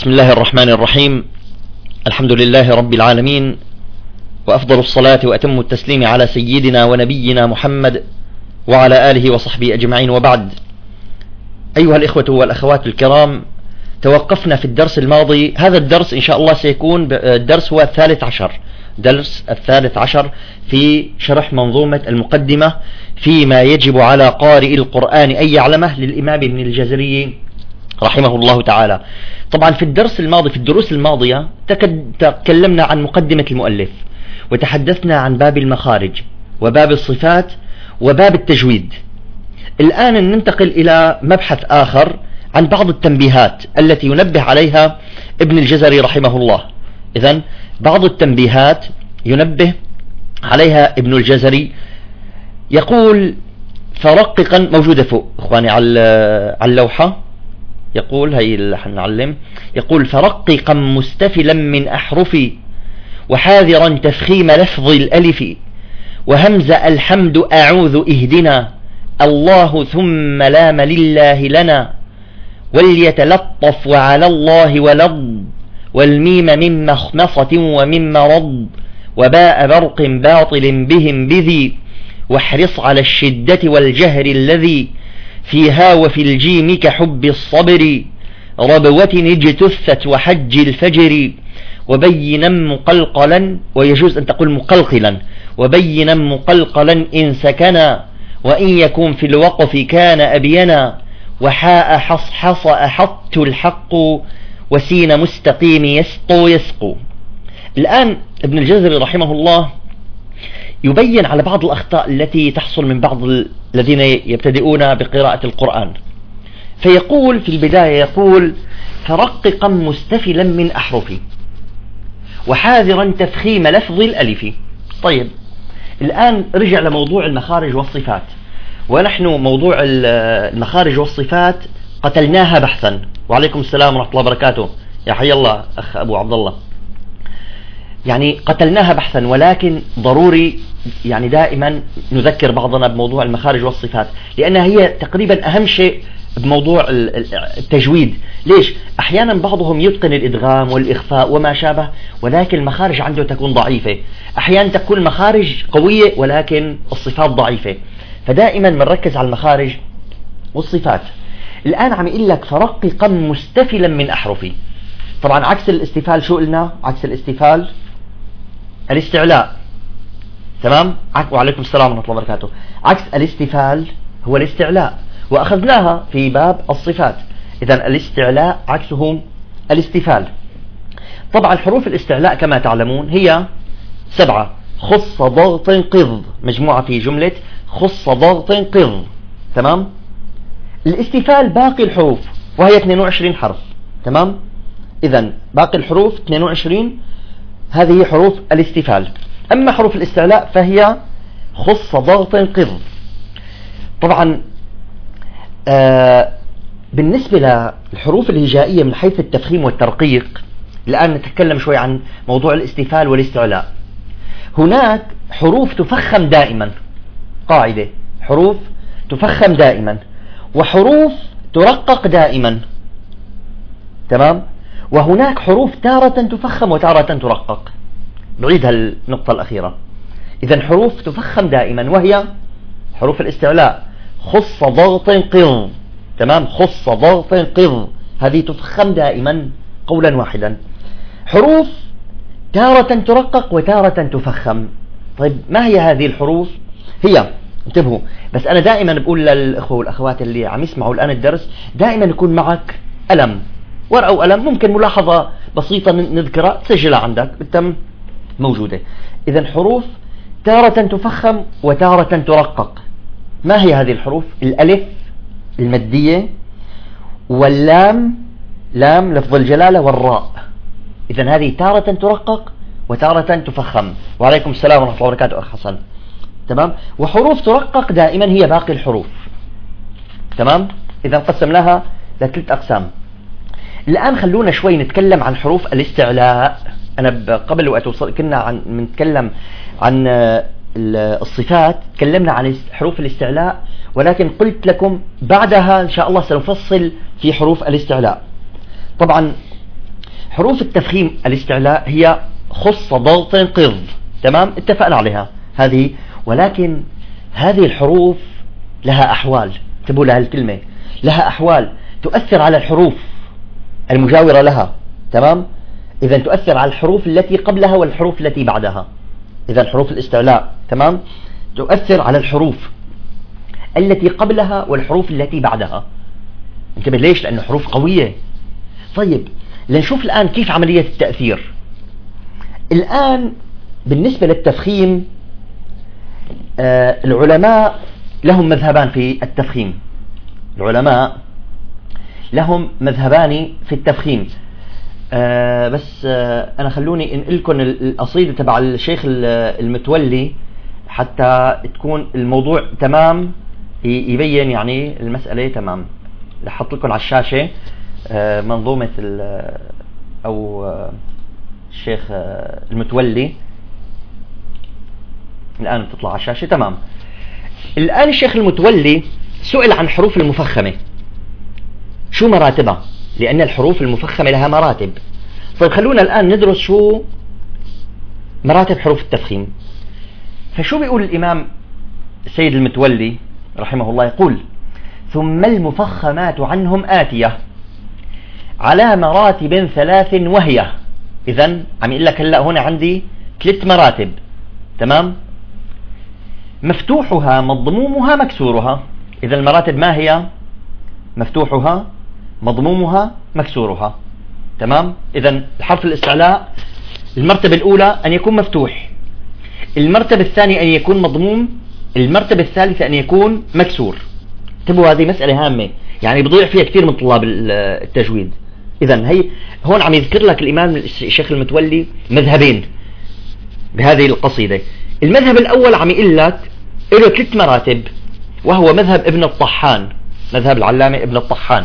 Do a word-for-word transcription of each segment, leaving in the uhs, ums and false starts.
بسم الله الرحمن الرحيم. الحمد لله رب العالمين، وأفضل الصلاة وأتم التسليم على سيدنا ونبينا محمد وعلى آله وصحبه أجمعين، وبعد. أيها الإخوة والأخوات الكرام، توقفنا في الدرس الماضي. هذا الدرس إن شاء الله سيكون الدرس هو الثالث عشر درس الثالث عشر في شرح منظومة المقدمة فيما يجب على قارئ القرآن أن يعلمه للإمام ابن الجزري رحمه الله تعالى. طبعا في الدرس الماضي في الدروس الماضية تكلمنا عن مقدمة المؤلف، وتحدثنا عن باب المخارج وباب الصفات وباب التجويد. الآن ننتقل إلى مبحث آخر عن بعض التنبيهات التي ينبه عليها ابن الجزري رحمه الله. إذن بعض التنبيهات ينبه عليها ابن الجزري. يقول فرققا، موجودة فوق إخواني على اللوحة، يقول هي اللي حنعلم. يقول فرققا مستفلا من أحرفي، وحاذرا تفخيم لفظ الألف، وهمز الحمد أعوذ اهدنا، الله ثم لام لله لنا، وليتلطف وعلى الله ولض، والميم من مخمصة ومن مرض، وباء برق باطل بهم بذي، واحرص على الشدة والجهر الذي فيها، وفي الجيم كحب الصبر، ربوة اجتثت وحج الفجر، وبينا مقلقلا، ويجوز أن تقول مقلقلا، وبينا مقلقلا إن سكنا، وإن يكن في الوقف كان أبينا، وحاء حصحص أحط الحق، وسين مستقيم يسقو يسقو. الآن ابن الجزري رحمه الله يبين على بعض الأخطاء التي تحصل من بعض الذين يبتدئون بقراءة القرآن. فيقول في البداية، يقول فرققا مستفلا من أحرفي، وحاذرا تفخيم لفظ الألف. طيب الآن رجع لموضوع المخارج والصفات، ونحن موضوع المخارج والصفات قتلناها بحثا. وعليكم السلام ورحمة الله وبركاته، يا حي الله أخ أبو عبد الله. يعني قتلناها بحثا، ولكن ضروري يعني دائما نذكر بعضنا بموضوع المخارج والصفات، لأنها هي تقريبا أهم شيء بموضوع التجويد. ليش؟ أحيانا بعضهم يتقن الإدغام والإخفاء وما شابه، ولكن المخارج عنده تكون ضعيفة. أحيانا تكون المخارج قوية ولكن الصفات ضعيفة، فدائما بنركز على المخارج والصفات. الآن عم يقول لك فرققا مستفلا من أحرفي. طبعا عكس الاستفال شو قلنا؟ عكس الاستفال الاستعلاء، تمام؟ وعليكم السلام ورحمة الله وبركاته. عكس الاستفال هو الاستعلاء، وأخذناها في باب الصفات. إذن الاستعلاء عكسه الاستفال. طبعا حروف الاستعلاء كما تعلمون هي سبعة: خص ضغط قض، مجموعة في جملة خص ضغط قض، تمام؟ الاستفال باقي الحروف وهي اثنين وعشرين حرف، تمام؟ إذن باقي الحروف اثنين وعشرين، هذه حروف الاستفال. أما حروف الاستعلاء فهي خص ضغط قض. طبعا آه بالنسبة للحروف الهجائية من حيث التفخيم والترقيق، الآن نتكلم شوي عن موضوع الاستفال والاستعلاء. هناك حروف تفخم دائما، قاعدة، حروف تفخم دائما، وحروف ترقق دائما، تمام؟ وهناك حروف تارة تفخم وتارة ترقق. بعيد هالنقطة الأخيرة. إذن حروف تفخم دائما وهي حروف الاستعلاء، خص ضغط قض، تمام؟ خص ضغط قض، هذه تفخم دائما قولا واحدا. حروف تارة ترقق وتارة تفخم. طيب ما هي هذه الحروف؟ هي، انتبهوا، بس أنا دائما بقول للأخوة والأخوات اللي عم يسمعوا الآن الدرس، دائما يكون معك قلم، ورقة وقلم، ممكن ملاحظة بسيطة نذكرها تسجلها عندك بالتم موجودة. إذن حروف تارة تفخم وتارة ترقق. ما هي هذه الحروف؟ الألف المادية، واللام لام لفظ الجلالة، والراء. إذن هذه تارة ترقق وتارة تفخم. وعليكم السلام ورحمة الله وبركاته أخ حسن، تمام؟ وحروف ترقق دائما هي باقي الحروف، تمام؟ إذن قسمناها لثلاث أقسام. الآن خلونا شوي نتكلم عن حروف الاستعلاء. أنا قبل وقت وصل كنا عن نتكلم عن الصفات، تكلمنا عن حروف الاستعلاء، ولكن قلت لكم بعدها إن شاء الله سنفصل في حروف الاستعلاء. طبعا حروف التفخيم الاستعلاء هي خص ضغط قض، تمام، اتفقنا عليها هذه. ولكن هذه الحروف لها أحوال، انتبهوا لها الكلمة، لها أحوال تؤثر على الحروف المجاورة لها، تمام. إذا تؤثر على الحروف التي قبلها والحروف التي بعدها. إذا حروف الاستعلاء، تمام، تؤثر على الحروف التي قبلها والحروف التي بعدها. انتبه ليش؟ لأنه حروف قوية. طيب لنشوف الآن كيف عملية التأثير. الآن بالنسبة للتفخيم، آه العلماء لهم مذهبان في التفخيم. العلماء لهم مذهبان في التفخيم. آه بس آه أنا خلوني انقلكم القصيدة تبع الشيخ المتولي حتى تكون الموضوع تمام، يبين يعني المسألة تمام. لحط لكم على الشاشة آه منظومة أو آه الشيخ آه المتولي الآن بتطلع على الشاشة، تمام. الآن الشيخ المتولي سئل عن حروف المفخمة شو مراتبها، لأن الحروف المفخمة لها مراتب. طيب خلونا الآن ندرس شو مراتب حروف التفخيم. فشو بيقول الإمام السيد المتولي رحمه الله؟ يقول: ثم المفخمات عنهم آتية على مراتب ثلاث وهي. إذن عم يقول لك هلا هنا عندي ثلاث مراتب، تمام. مفتوحها مضمومها مكسورها. إذا المراتب ما هي؟ مفتوحها مضمومها مكسورها، تمام. إذا الحرف الاستعلاء المرتبة الأولى أن يكون مفتوح، المرتبة الثانية أن يكون مضموم، المرتبة الثالثة أن يكون مكسور. انتبهوا هذه مسألة هامة، يعني بضيع فيها كثير من طلاب التجويد. إذا هي هون عم يذكر لك الإمام الشيخ المتولي مذهبين بهذه القصيدة. المذهب الأول عم يقول لك له ثلاث مراتب، وهو مذهب ابن الطحان، مذهب العلامة ابن الطحان.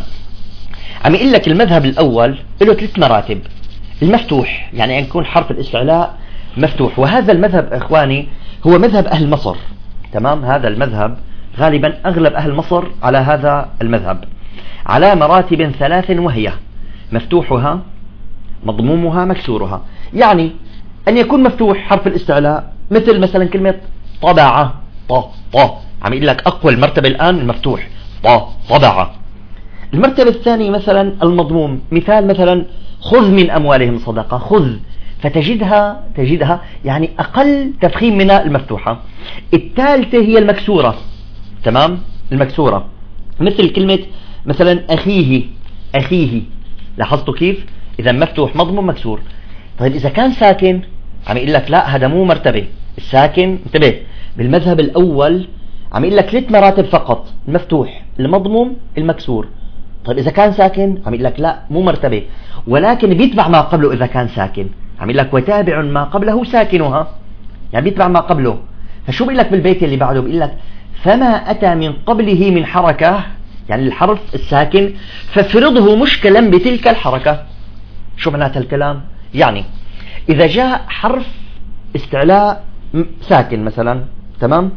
عم يقول لك المذهب الأول له ثلاث مراتب. المفتوح يعني أن يكون حرف الاستعلاء مفتوح، وهذا المذهب إخواني هو مذهب أهل مصر، تمام. هذا المذهب غالبا أغلب أهل مصر على هذا المذهب، على مراتب ثلاث وهي مفتوحها مضمومها مكسورها. يعني أن يكون مفتوح حرف الاستعلاء، مثل مثلا كلمة طبعة، ط ط عم يقول لك أقوى المرتبة الآن المفتوح، ط طبعة. المرتبة الثانية مثلا المضموم، مثال مثلا خذ من أموالهم صدقة، خذ، فتجدها تجدها يعني أقل تفخيم من المفتوحة. الثالثة هي المكسورة، تمام، المكسورة، مثل كلمة مثلا أخيه، أخيه، لاحظتوا كيف؟ إذا مفتوح مضموم مكسور. طيب إذا كان ساكن عم يقول لك لا، هذا مو مرتبة. الساكن، انتبه، بالمذهب الأول عم يقول لك ثلاث مراتب فقط، المفتوح المضموم المكسور. طيب إذا كان ساكن عم يقول لك لا، مو مرتبة، ولكن بيتبع ما قبله. إذا كان ساكن عم يقول لك وتابع ما قبله ساكنها، يعني بيتبع ما قبله. فشو بيقول لك بالبيت اللي بعده؟ بيقول لك فما أتى من قبله من حركة، يعني الحرف الساكن، فافرضه مشكلا بتلك الحركة. شو معنات الكلام؟ يعني إذا جاء حرف استعلاء ساكن مثلا، تمام،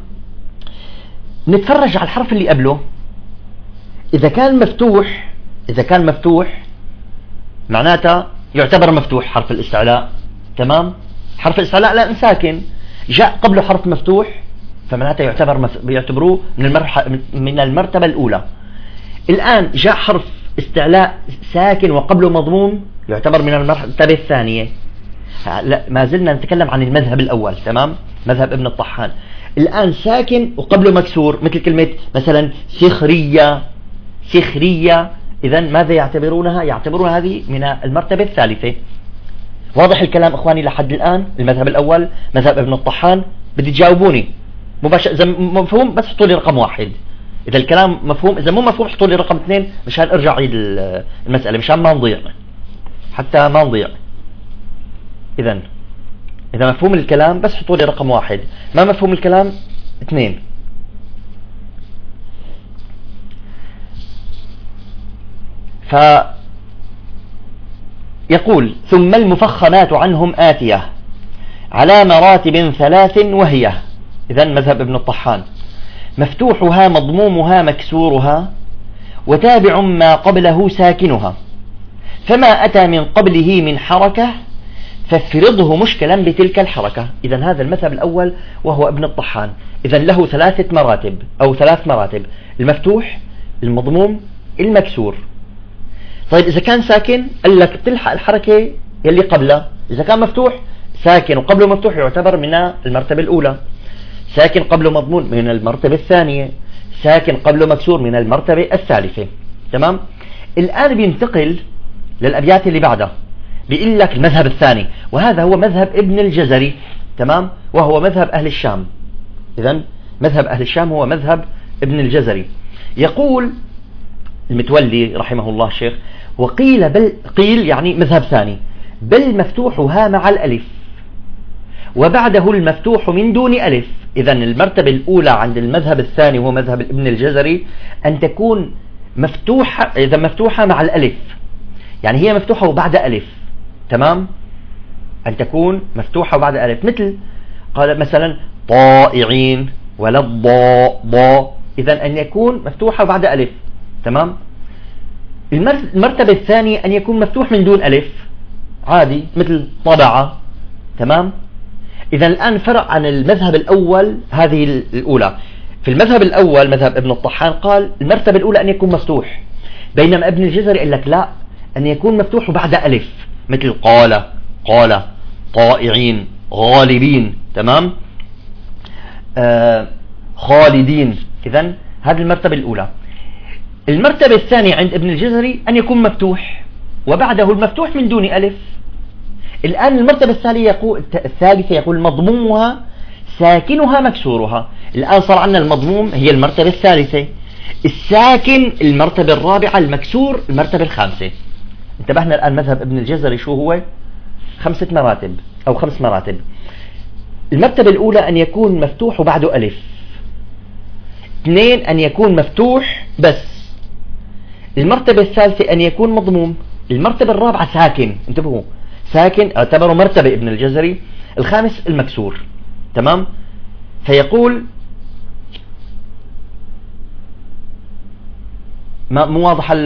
نتفرج على الحرف اللي قبله. إذا كان مفتوح، إذا كان مفتوح معناته يعتبر مفتوح حرف الاستعلاء، تمام. حرف الاستعلاء لأن ساكن، جاء قبله حرف مفتوح فمعناته يعتبر مف... بيعتبروه من المرح... من المرتبة الأولى. الآن جاء حرف استعلاء ساكن وقبله مضموم، يعتبر من المرتبة الثانية. لا، ما زلنا نتكلم عن المذهب الأول، تمام، مذهب ابن الطحان. الآن ساكن وقبله مكسور، مثل كلمة مثلا سخرية، سخرية. إذا ماذا يعتبرونها؟ يعتبرون هذه من المرتبة الثالثة. واضح الكلام إخواني لحد الآن؟ المذهب الأول مذهب ابن الطحان. بدي تجاوبوني مباشرة إذا مفهوم، بس حطوا لي رقم واحد. إذا الكلام مفهوم، إذا مو مفهوم حطوا لي رقم اثنين مشان أرجع عيد المسألة، مشان ما نضيع، حتى ما نضيع. إذا إذا مفهوم الكلام بس حطوا لي رقم واحد، ما مفهوم الكلام اثنين. فيقول ثم المفخمات عنهم آتية على مراتب ثلاث وهي. إذا مذهب ابن الطحان مفتوحها مضمومها مكسورها وتابع ما قبله ساكنها. فما أتى من قبله من حركة فافرضه مشكلا بتلك الحركة. إذا هذا المذهب الأول وهو ابن الطحان. إذا له ثلاثة مراتب أو ثلاث مراتب: المفتوح، المضموم، المكسور. طيب إذا كان ساكن قال لك بتلحق الحركة يلي قبله. إذا كان مفتوح، ساكن وقبله مفتوح يعتبر من المرتبة الأولى، ساكن قبله مضمون من المرتبة الثانية، ساكن قبله مكسور من المرتبة الثالثة. تمام. الآن بينتقل للأبيات اللي بعدها، بيقول لك المذهب الثاني، وهذا هو مذهب ابن الجزري. تمام. وهو مذهب أهل الشام. إذن مذهب أهل الشام هو مذهب ابن الجزري. يقول المتولي رحمه الله الشيخ: وقيل بل قيل يعني مذهب ثاني، بل مفتوحها مع الألف وبعده المفتوح من دون ألف. إذن المرتبة الأولى عند المذهب الثاني هو مذهب ابن الجزري أن تكون مفتوحة، إذا مفتوحة مع الألف، يعني هي مفتوحة وبعد ألف. تمام. أن تكون مفتوحة وبعد ألف، مثل قال مثلا طائعين ولا الضاء ضاء. إذا أن يكون مفتوحة وبعد ألف. تمام. المرتبة الثانية أن يكون مفتوح من دون ألف عادي، مثل طبعة. تمام. إذا الآن فرق عن المذهب الأول هذه الأولى. في المذهب الأول مذهب ابن الطحان قال المرتبة الأولى أن يكون مفتوح، بينما ابن الجزري قال لك لا، أن يكون مفتوح وبعد ألف، مثل قال قال طائعين غالبين. تمام. آه خالدين. إذن هذه المرتبة الأولى. المرتبة الثانية عند ابن الجزري أن يكون مفتوح وبعده المفتوح من دون ألف. الآن المرتبة الثالثة يقول الثالثة يقول مضمومها ساكنها مكسورها. الآن صار عندنا المضموم هي المرتبة الثالثة، الساكن المرتبة الرابعة، المكسور المرتبة الخامسة. انتبهنا الآن مذهب ابن الجزري شو هو؟ خمسة مراتب أو خمس مراتب. المرتبة الأولى أن يكون مفتوح وبعده ألف. اثنين أن يكون مفتوح بس. المرتبة الثالثة أن يكون مضموم. المرتبة الرابعة ساكن، انتبهوا، ساكن اعتبروا مرتبة ابن الجزري. الخامس المكسور. تمام. فيقول ما مو واضحة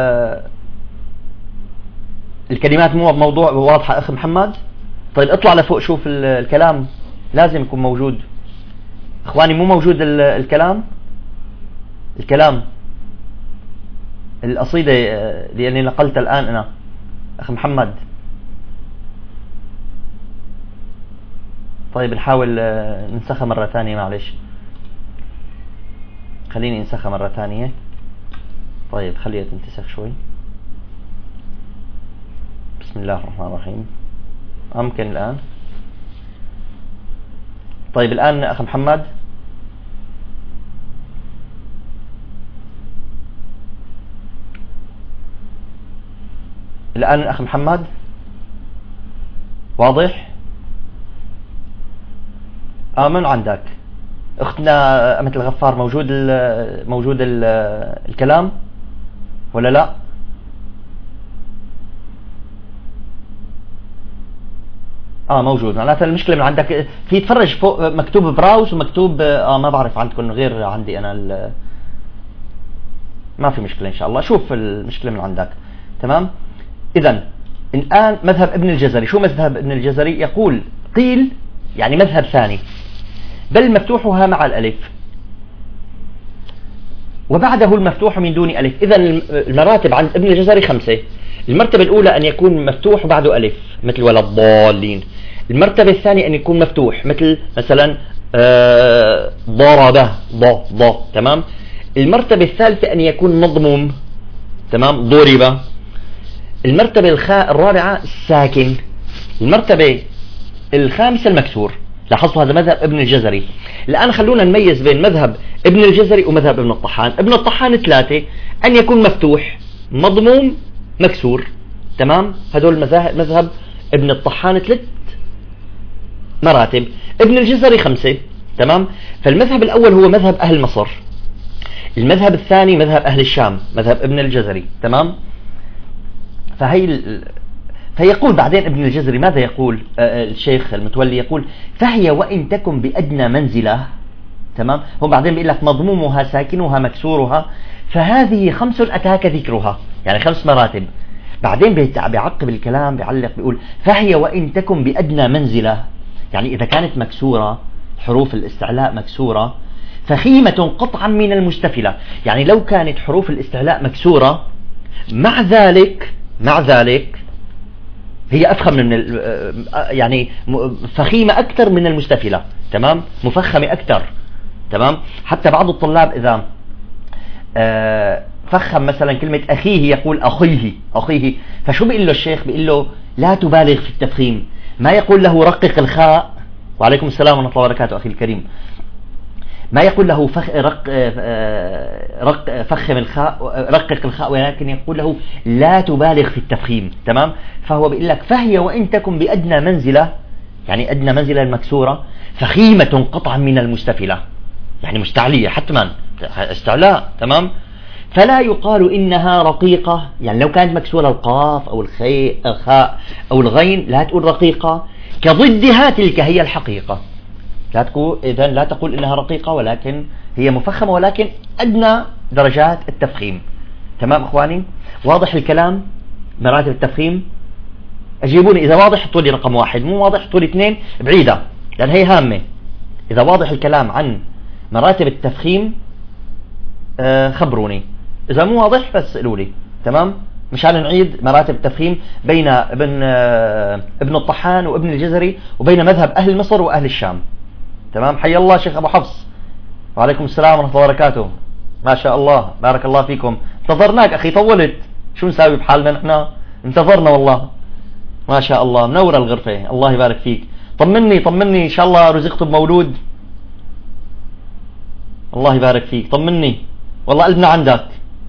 الكلمات، مو موضوع واضحة أخي محمد؟ طيب اطلع لفوق شوف الكلام، لازم يكون موجود. اخواني مو موجود الكلام الكلام القصيدة لأني نقلت الآن أنا أخي محمد. طيب نحاول ننسخها مرة ثانية، معلش خليني انسخها مرة ثانية. طيب خليها تنتسخ شوي. بسم الله الرحمن الرحيم. ممكن الآن؟ طيب الآن أخي محمد الآن أخي محمد واضح؟ آه من عندك أختنا أمة الغفار موجود ال موجود ال الكلام ولا لا؟ اه موجود. معناتها المشكلة من عندك في تفرج فوق مكتوب براوس ومكتوب اه ما بعرف عندكم غير عندي انا. ما في مشكلة ان شاء الله. شوف المشكلة من عندك. تمام. اذا الان مذهب ابن الجزري، شو مذهب ابن الجزري؟ يقول قيل يعني مذهب ثاني، بل مفتوحها مع الالف وبعده المفتوح من دون الف. اذا المراتب عند ابن الجزري خمسة. المرتبة الأولى أن يكون مفتوح وبعده ألف مثل ولا الضالين. المرتبة الثانية أن يكون مفتوح مثل مثلا آه ضربه ض ض. تمام. المرتبة الثالثة أن يكون مضموم. تمام. ضرب. المرتبة الخاء الرابعة ساكن. المرتبة الخامسة المكسور. لاحظوا هذا مذهب ابن الجزري. الآن خلونا نميز بين مذهب ابن الجزري ومذهب ابن الطحان. ابن الطحان ثلاثة: أن يكون مفتوح مضموم مكسور. تمام. هذول مذاهب مذهب ابن الطحان ثلاث مراتب. ابن الجزري خمسة. تمام. فالمذهب الأول هو مذهب أهل مصر، المذهب الثاني مذهب أهل الشام مذهب ابن الجزري. تمام. فهي ال... فيقول بعدين ابن الجزري ماذا يقول؟ آه الشيخ المتولي يقول فهي وإن تكن بأدنى منزلة. تمام. هو بعدين بيقول لك مضمومها ساكنها مكسورها، فهذه خمس أتاك ذكرها، يعني خمس مراتب. بعدين بيعقب الكلام بيعلق بيقول فهي وإن تكن بأدنى منزلة، يعني إذا كانت مكسورة حروف الاستعلاء مكسورة فخيمة قطعا من المستفلة، يعني لو كانت حروف الاستعلاء مكسورة مع ذلك مع ذلك هي أفخم من يعني فخيمة أكثر من المستفلة، تمام، مفخمة أكثر، تمام. حتى بعض الطلاب إذا فخم مثلا كلمة أخيه يقول أخيه أخيه، فشو بيقول له الشيخ؟ بيقول له لا تبالغ في التفخيم، ما يقول له رقق الخاء، وعليكم السلام ورحمة الله وبركاته أخي الكريم، ما يقول له فخ رق رق فخم الخاء رقق الخاء، ولكن يقول له لا تبالغ في التفخيم، تمام. فهو بيقول لك فهي وإن تكن بأدنى منزلة، يعني أدنى منزلة المكسورة، فخيمة قطعا من المستفلة، يعني مستعلية حتما استعلاء، تمام. فلا يقال إنها رقيقة، يعني لو كانت مكسورة القاف أو الخاء الخاء أو الغين لا تقول رقيقة، كضدها تلك هي الحقيقة، لا تقول إذن لا تقول إنها رقيقة ولكن هي مفخمة، ولكن أدنى درجات التفخيم، تمام إخواني؟ واضح الكلام؟ مراتب التفخيم أجيبوني إذا واضح حطوا لي رقم واحد، مو واضح حطوا لي اثنين بعيدة لأن هي هامة. إذا واضح الكلام عن مراتب التفخيم آه خبروني، إذا مو واضح فاسألوا لي، تمام. مشان نعيد مراتب التفخيم بين ابن آه ابن الطحان وابن الجزري وبين مذهب أهل مصر وأهل الشام، تمام. حي الله شيخ أبو حفص، وعليكم السلام ورحمة الله وبركاته، ما شاء الله بارك الله فيكم، انتظرناك أخي طولت، شو نساوي بحالنا نحن؟ انتظرنا والله، ما شاء الله منور الغرفة، الله يبارك فيك. طمني طمني إن شاء الله رزقت بمولود، الله يبارك فيك، طمني والله قلبنا عندك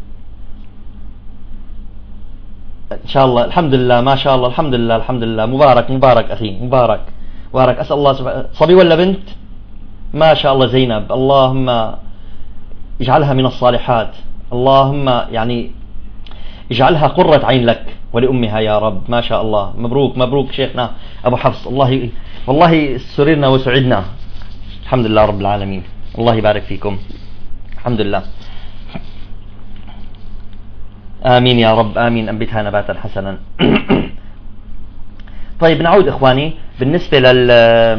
إن شاء الله. الحمد لله ما شاء الله، الحمد لله الحمد لله، مبارك مبارك أخي مبارك مبارك، أسأل الله سبحانه. صبي ولا بنت؟ ما شاء الله زينب، اللهم اجعلها من الصالحات، اللهم يعني اجعلها قرة عين لك ولأمها يا رب، ما شاء الله. مبروك مبروك شيخنا أبو حفص، الله والله سررنا وسعدنا، الحمد لله رب العالمين، الله يبارك فيكم، الحمد لله. آمين يا رب آمين، أنبتها نباتا حسنا. طيب نعود إخواني، بالنسبة لل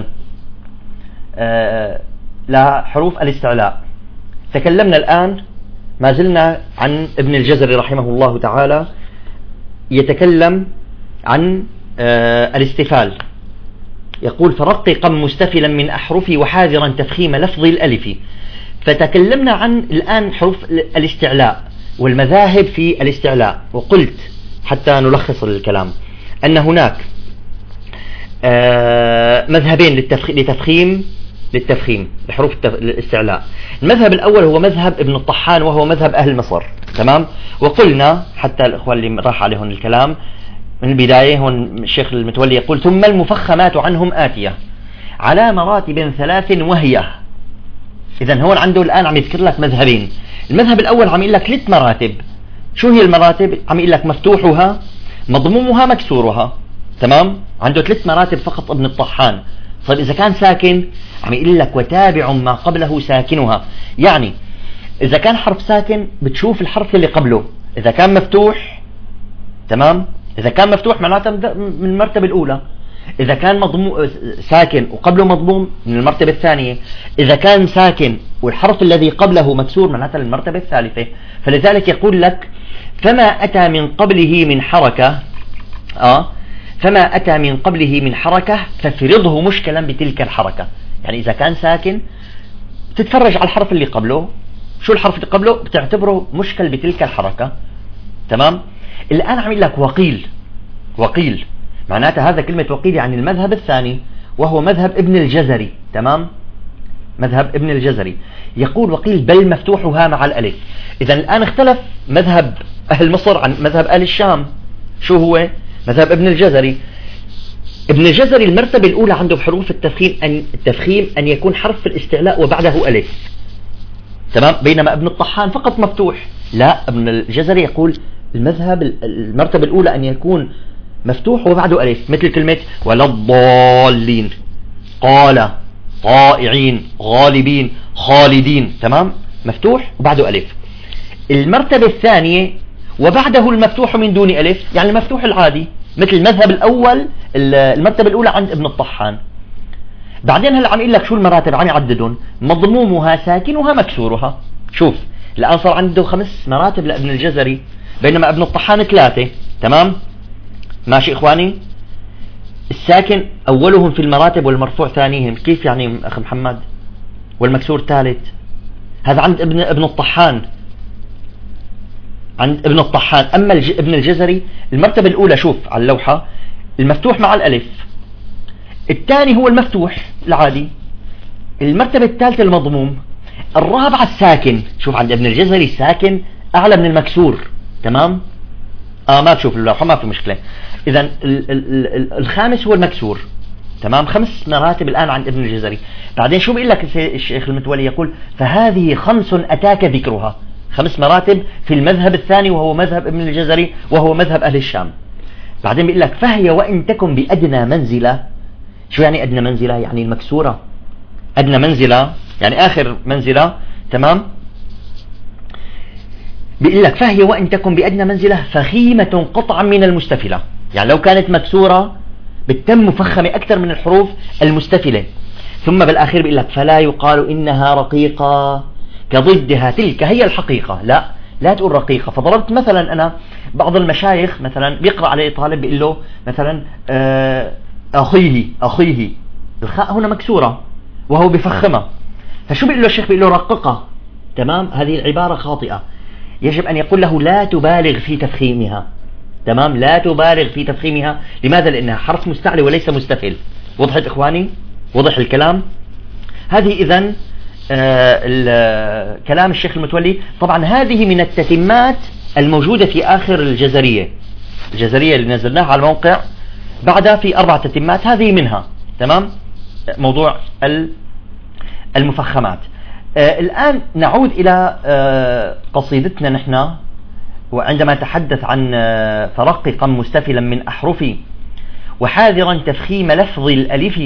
لحروف الاستعلاء تكلمنا الآن، ما زلنا عن ابن الجزري رحمه الله تعالى يتكلم عن الاستفال، يقول فرققا مستفلا من أحرفي وحاذرا تفخيم لفظ الألف. فتكلمنا عن الآن حروف الاستعلاء والمذاهب في الاستعلاء، وقلت حتى نلخص الكلام أن هناك مذهبين للتفخيم للتفخيم لحروف الاستعلاء. المذهب الأول هو مذهب ابن الطحان وهو مذهب أهل مصر، تمام. وقلنا حتى الإخوان اللي راح عليهم الكلام من البداية، هون الشيخ المتولي يقول ثم المفخمات عنهم آتية على مراتب ثلاث وهي. إذن هون عنده الآن عم يذكر لك مذهبين. المذهب الأول عم يقول لك ثلاث مراتب. شو هي المراتب؟ عم يقول لك مفتوحها مضمومها مكسورها، تمام. عنده ثلاث مراتب فقط ابن الطحان. طيب إذا كان ساكن عم يقول لك وتابع ما قبله ساكنها، يعني إذا كان حرف ساكن بتشوف الحرف اللي قبله، إذا كان مفتوح تمام، إذا كان مفتوح معناته من المرتبة الأولى، إذا كان مضموم ساكن وقبله مضموم من المرتبة الثانية، إذا كان ساكن والحرف الذي قبله مكسور معناته المرتبة الثالثة. فلذلك يقول لك فما أتى من قبله من حركة آه فما أتى من قبله من حركة فافرضه مشكلا بتلك الحركة. يعني إذا كان ساكن تتفرج على الحرف اللي قبله، شو الحرف اللي قبله بتعتبره مشكل بتلك الحركة، تمام. الآن عم يقول لك وقيل وقيل معناته هذا كلمة وقيل يعني المذهب الثاني وهو مذهب ابن الجزري، تمام. مذهب ابن الجزري يقول وقيل بل مفتوحها مع الألف. إذا الآن اختلف مذهب أهل مصر عن مذهب أهل الشام. شو هو مذهب ابن الجزري؟ ابن الجزري المرتبة الأولى عنده بحروف التفخيم أن التفخيم أن يكون حرف الاستعلاء وبعده ألف، تمام. بينما ابن الطحان فقط مفتوح. لا، ابن الجزري يقول المذهب المرتبة الأولى أن يكون مفتوح وبعده ألف، مثل كلمة ولا الضالين، قال، طائعين، غالبين، خالدين، تمام، مفتوح وبعده ألف. المرتبة الثانية وبعده المفتوح من دون ألف، يعني المفتوح العادي مثل المذهب الأول المرتبة الأولى عند ابن الطحان. بعدين هلا عم يقول لك شو المراتب، عم يعددهم: مضمومها ساكنها مكسورها. شوف الآن صار عنده خمس مراتب لابن الجزري، بينما ابن الطحان ثلاثة. تمام ماشي إخواني؟ الساكن أولهم في المراتب والمرفوع ثانيهم. كيف يعني أخي محمد؟ والمكسور ثالث. هذا عند ابن ابن الطحان، عند ابن الطحان. أما الج... ابن الجزري المرتبة الأولى شوف على اللوحة المفتوح مع الألف، الثاني هو المفتوح العادي، المرتبة الثالثة المضموم، الرابعة الساكن. شوف عند ابن الجزري الساكن أعلى من المكسور. تمام؟ آه ما تشوف اللوحة ما في مشكلة. إذا ال... ال... ال... الخامس هو المكسور. تمام؟ خمس مراتب الآن عند ابن الجزري. بعدين شو بيقول لك الشيخ المتولي؟ يقول: فهذه خمس أتاك ذكرها. خمس مراتب في المذهب الثاني وهو مذهب ابن الجزري وهو مذهب أهل الشام. بعدين بيقول لك: فهي وإن تكن بأدنى منزلة. شو يعني أدنى منزلة؟ يعني المكسورة. أدنى منزلة يعني آخر منزلة. تمام؟ بيقول لك: فهي وإن تكن بأدنى منزلة فخيمة قطعا من المستفلة. يعني لو كانت مكسورة بتتم مفخمة أكثر من الحروف المستفلة. ثم بالآخر بيقول لك: فلا يقال إنها رقيقة كضدها تلك هي الحقيقة. لا لا تقول رقيقة. فضربت مثلا أنا بعض المشايخ مثلا بيقرأ عليه طالب بيقول له مثلا آه أخيه أخيه، الخاء هنا مكسورة وهو بفخمة، فشو بيقول له الشيخ؟ بيقول له رققة. تمام؟ هذه العبارة خاطئة، يجب أن يقول له لا تبالغ في تفخيمها. تمام؟ لا تبالغ في تفخيمها. لماذا؟ لأنها حرف مستعلي وليس مستفل. وضحت إخواني؟ وضح الكلام؟ هذه إذن آه كلام الشيخ المتولي. طبعا هذه من التتمات الموجودة في آخر الجزرية. الجزرية اللي نزلناها على الموقع بعدها في أربع تتمات، هذه منها. تمام؟ موضوع المفخمات. آه الآن نعود إلى آه قصيدتنا نحن، وعندما تحدث عن آه فرققا مستفلا من أحرفي وحاذرا تفخيم لفظ الألف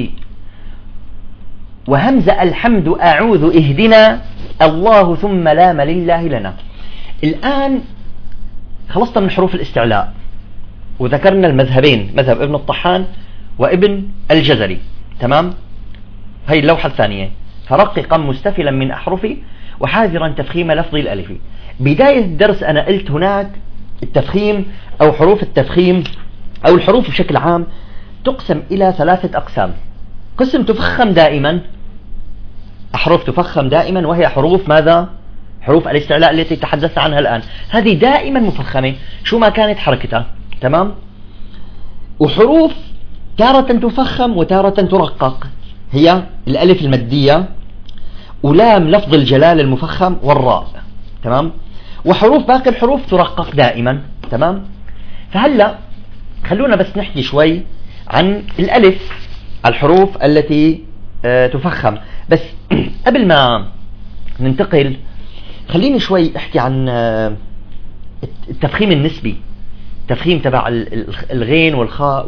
وهمزة الحمد أعوذ اهدنا الله ثم لام لله لنا. الآن خلصنا من حروف الاستعلاء وذكرنا المذهبين، مذهب ابن الطحان وابن الجزري. تمام؟ هي اللوحة الثانية: فرققا مستفلا من أحرفي وحاذرا تفخيم لفظ الألف. بداية الدرس أنا قلت هناك التفخيم أو حروف التفخيم أو الحروف بشكل عام تقسم إلى ثلاثة أقسام. قسم تفخم دائما، أحرف تفخم دائما، وهي حروف ماذا؟ حروف الاستعلاء التي تحدثت عنها الآن. هذه دائما مفخمة شو ما كانت حركتها. تمام؟ وحروف تارة تفخم وتارة ترقق، هي الألف المادية ولام لفظ الجلال المفخم والراء. تمام؟ وحروف باقي الحروف ترقق دائما. تمام؟ فهلا خلونا بس نحكي شوي عن الألف، الحروف التي تفخم. بس قبل ما ننتقل خليني شوي احكي عن التفخيم النسبي، التفخيم تبع الغين والخاء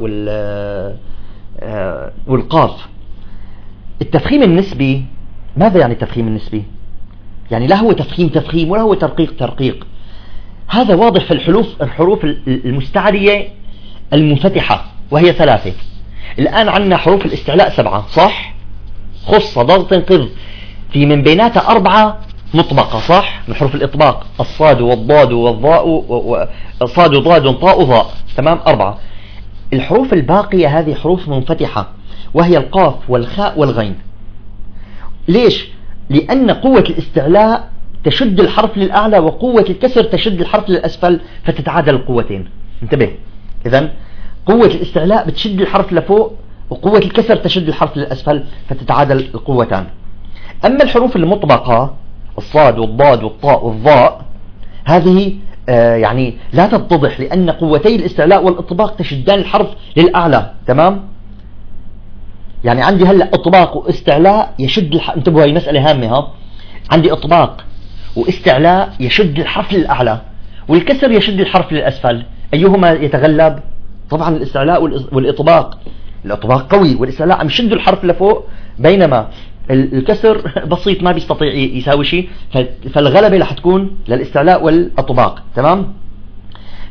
والقاف. التفخيم النسبي ماذا يعني التفخيم النسبي؟ يعني لا هو تفخيم تفخيم ولا هو ترقيق ترقيق. هذا واضح في الحروف الحروف المستعلية المنفتحة وهي ثلاثة. الآن عندنا حروف الاستعلاء سبعة صح؟ خص ضغط قذ، في من بيناتها أربعة مطبقة صح؟ من حروف الإطباق: الصاد والضاد والضاء، صاد ضاد طاء ضاء. تمام؟ أربعة. الحروف الباقية هذه حروف منفتحة وهي القاف والخاء والغين. ليش؟ لأن قوة الاستعلاء تشد الحرف للأعلى وقوة الكسر تشد الحرف للأسفل فتتعادل القوتين. انتبه، إذن قوة الاستعلاء بتشد الحرف لفوق وقوة الكسر تشد الحرف للأسفل فتتعادل القوتان. أما الحروف المطبقة: الصاد والضاد والطاء والضاء، هذه آه يعني لا تتضح لأن قوتي الاستعلاء والإطباق تشدان الحرف للأعلى. تمام؟ يعني عندي هلأ إطباق واستعلاء يشد الحرف. انتبهوا، هي مسألة هامة ها. عندي إطباق واستعلاء يشد الحرف للأعلى والكسر يشد الحرف للأسفل، أيهما يتغلب؟ طبعا الاستعلاء والإطباق. الإطباق قوي والاستعلاء عم يشد الحرف لفوق، بينما الكسر بسيط ما بيستطيع يساوي شيء، فالغلبة رح تكون للاستعلاء والإطباق. تمام؟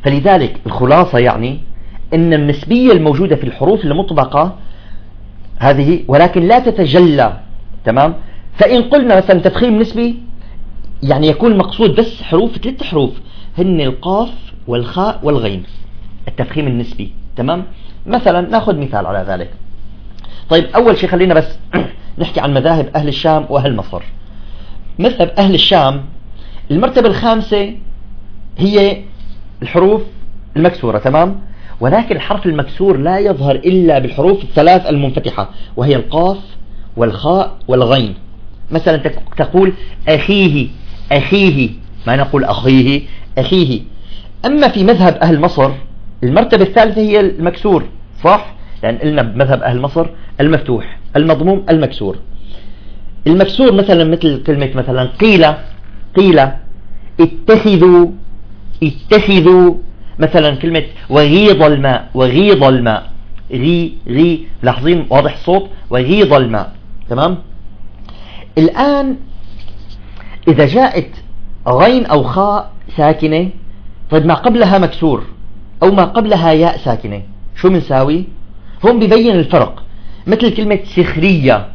فلذلك الخلاصة يعني ان النسبية الموجودة في الحروف المطبقة هذه ولكن لا تتجلى. تمام. فإن قلنا مثلا تفخيم نسبي يعني يكون مقصود بس حروف، ثلاث حروف هن القاف والخاء والغين، التفخيم النسبي. تمام. مثلا ناخذ مثال على ذلك. طيب أول شيء خلينا بس نحكي عن مذاهب أهل الشام وأهل مصر. مذهب أهل الشام المرتبة الخامسة هي الحروف المكسورة. تمام. ولكن الحرف المكسور لا يظهر إلا بالحروف الثلاث المنفتحة وهي القاف والخاء والغين. مثلا تقول أخيه أخيه، ما نقول أخيه أخيه. أما في مذهب أهل مصر المرتبة الثالثة هي المكسور، صح؟ لأن قلنا بمذهب أهل مصر المفتوح المضموم المكسور. المكسور مثلا مثل كلمة مثلا قيل قيل، اتخذوا اتخذوا، مثلا كلمة وغيض الماء وغيض الماء، غي غي، لاحظين واضح الصوت، وغيض الماء. تمام. الآن إذا جاءت غين أو خاء ساكنة، طيب ما قبلها مكسور أو ما قبلها ياء ساكنة، شو بنساوي؟ هم بيبين الفرق. مثل كلمة سخرية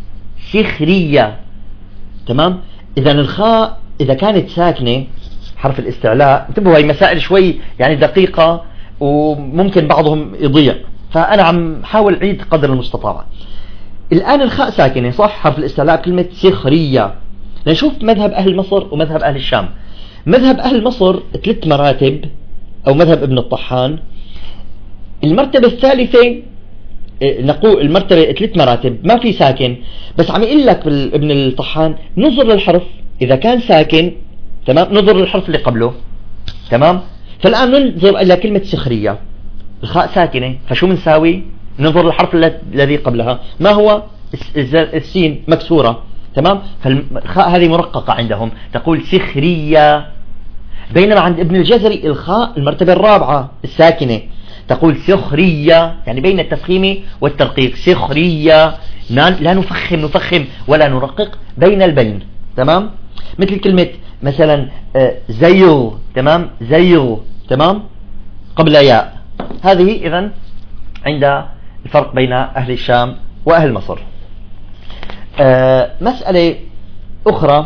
سخرية. تمام. إذا الخاء إذا كانت ساكنة حرف الاستعلاء، انتبهوا هي مسائل شوي يعني دقيقة وممكن بعضهم يضيع، فأنا عم حاول أعيد قدر المستطاع. الآن الخاء ساكنة صح، حرف الاستعلاء كلمة سخرية. نشوف مذهب أهل مصر ومذهب أهل الشام. مذهب أهل مصر ثلاث مراتب، أو مذهب ابن الطحان المرتبة الثالثة، نقول المرتبة ثلاث مراتب ما في ساكن، بس عم يقول لك ابن الطحان نظر للحرف، إذا كان ساكن تمام نظر للحرف اللي قبله. تمام. فالآن ننظر إلى كلمة سخرية، الخاء ساكنة، فشو بنساوي؟ ننظر للحرف الذي قبلها، ما هو؟ السين مكسورة. تمام. فالخاء هذه مرققة عندهم، تقول سخرية. بينما عند ابن الجزري الخاء المرتبة الرابعة الساكنة، تقول سخرية، يعني بين التفخيم والترقيق. سخرية، لا نفخم نفخم ولا نرقق، بين البين. تمام. مثل كلمة مثلا زيغ. تمام. زيغ. تمام. قبل ياء. هذه إذن عند الفرق بين أهل الشام وأهل مصر. آه مسألة أخرى.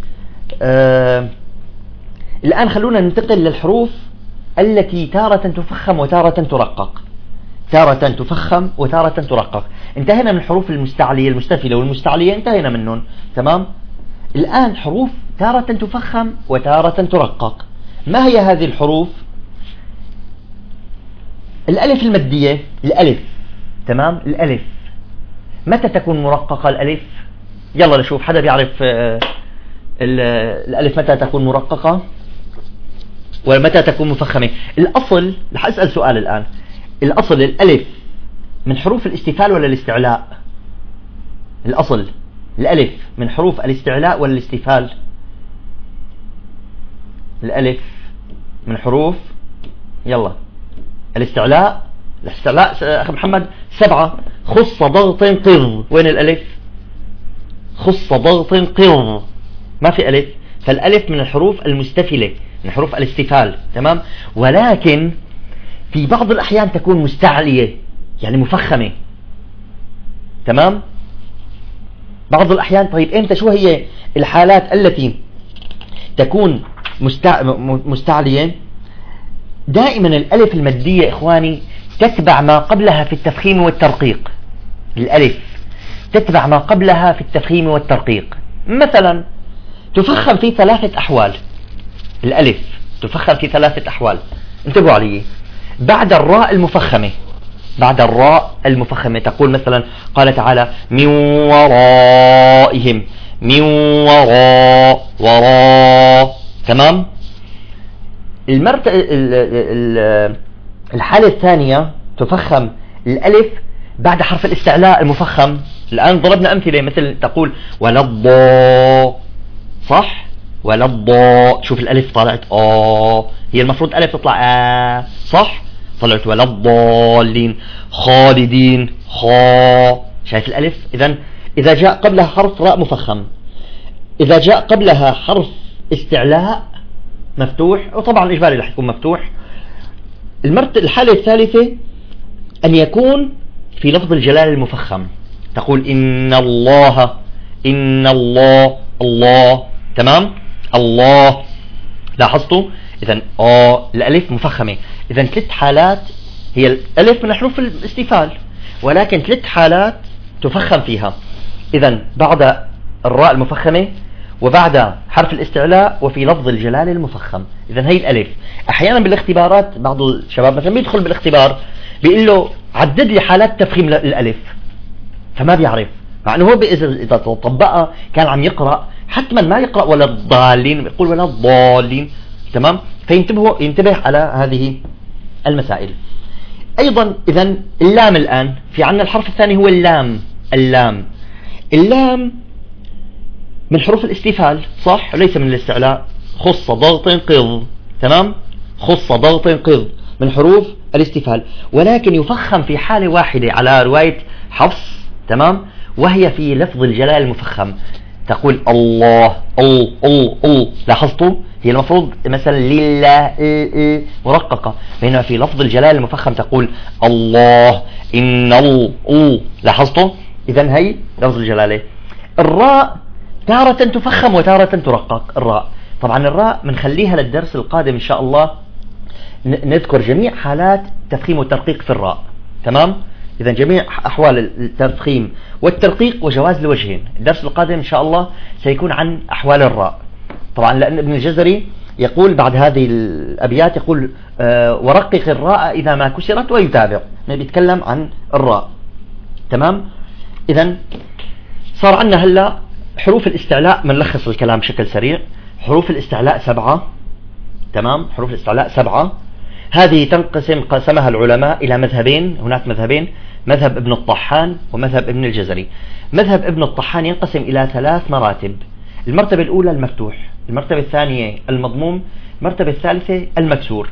آه الآن خلونا ننتقل للحروف التي تارة تفخم وتارة ترقق. تارة تفخم وتارة ترقق. انتهينا من الحروف المستعلية المستفلة والمستعلية، انتهينا منهم. تمام. الآن حروف تارة تفخم وتارة ترقق. ما هي هذه الحروف؟ الألف المادية، الألف. تمام. الألف متى تكون مرققة الألف؟ يلا نشوف حدا بيعرف الألف متى تكون مرققة ومتى تكون مفخمة. الأصل، رح أسأل سؤال الآن، الأصل الألف من حروف الاستفال ولا الاستعلاء؟ الأصل الألف من حروف الاستعلاء ولا الاستفال؟ الألف من حروف يلا الاستعلاء. الاستعلاء أخي محمد سبعة. خص ضغط قر، وين الألف؟ خص ضغط قر، ما في ألف. فالألف من الحروف المستفلة، من حروف الاستفال. تمام. ولكن في بعض الأحيان تكون مستعلية يعني مفخمة. تمام. بعض الأحيان. طيب إمتى؟ شو هي الحالات التي تكون مستع... مستعلية؟ دائما الألف المادية إخواني تتبع ما قبلها في التفخيم والترقيق. الألف تتبع ما قبلها في التفخيم والترقيق. مثلا تفخم في ثلاثة أحوال. الألف تفخم في ثلاثة أحوال، انتبهوا علي. بعد الراء المفخمة، بعد الراء المفخمة تقول مثلا قال تعالى من ورائهم، من وراء وراء. تمام. المرت... الحالة الثانية تفخم الألف بعد حرف الاستعلاء المفخم. الآن ضربنا أمثلة، مثل تقول ولا الضاء، صح؟ ولا الضاء، شوف الألف طلعت آه، هي المفروض ألف تطلع آه، صح؟ طلعت ولا الضالين. خالدين، خا، شايف الألف؟ إذن إذا جاء قبلها حرف راء مفخم، إذا جاء قبلها حرف استعلاء مفتوح، وطبعا الإجباري رح يكون مفتوح، المرت الحالة الثالثة أن يكون في لفظ الجلالة المفخم، تقول إن الله، إن الله، الله، تمام، الله. لاحظتوا؟ إذن آه الألف مفخمة. إذن ثلاث حالات، هي الألف من حروف الاستفال، ولكن ثلاث حالات تفخم فيها. إذن بعد الراء المفخمة، وبعد حرف الاستعلاء، وفي لفظ الجلالة المفخم. إذن هي الألف. أحيانا بالاختبارات بعض الشباب مثلا بيدخل بالاختبار بيقول له عدد لي حالات تفخيم الألف، فما بيعرف، مع أنه هو إذا طبقها كان عم يقرأ حتما ما يقرأ ولا الضالين، يقول ولا الضالين، تمام. فينتبه ينتبه على هذه المسائل. أيضا إذن اللام الآن في عنا الحرف الثاني هو اللام. اللام اللام من حروف الاستفال صح، ليس من الاستعلاء. خص ضغط قض، تمام، خص ضغط قض من حروف الاستفال، ولكن يفخم في حالة واحدة على رواية حفص، تمام، وهي في لفظ الجلال المفخم. تقول الله، ال ال ال لاحظتوا؟ هي المفروض مثلا لله مرققة، بينما في لفظ الجلال المفخم تقول الله، إن ال ال لاحظتوا؟ إذن هي لفظ الجلالة. الراء تارة تفخم وتارة ترقق. الراء طبعا الراء بنخليها للدرس القادم إن شاء الله، نذكر جميع حالات تفخيم والترقيق في الراء، تمام. إذا جميع أحوال التفخيم والترقيق وجواز الوجهين. الدرس القادم إن شاء الله سيكون عن أحوال الراء، طبعا لأن ابن الجزري يقول بعد هذه الأبيات يقول آه ورقق الراء إذا ما كسرت ويتابع، ما بيتكلم عن الراء، تمام. إذا صار عندنا هلا حروف الاستعلاء، بنلخص الكلام بشكل سريع. حروف الاستعلاء سبعة، تمام، حروف الاستعلاء سبعة. هذه تنقسم قسمها العلماء إلى مذهبين، هناك مذهبين، مذهب ابن الطحان ومذهب ابن الجزري. مذهب ابن الطحان ينقسم إلى ثلاث مراتب. المرتبة الأولى المفتوح، المرتبة الثانية المضموم، المرتبة الثالثة المكسور.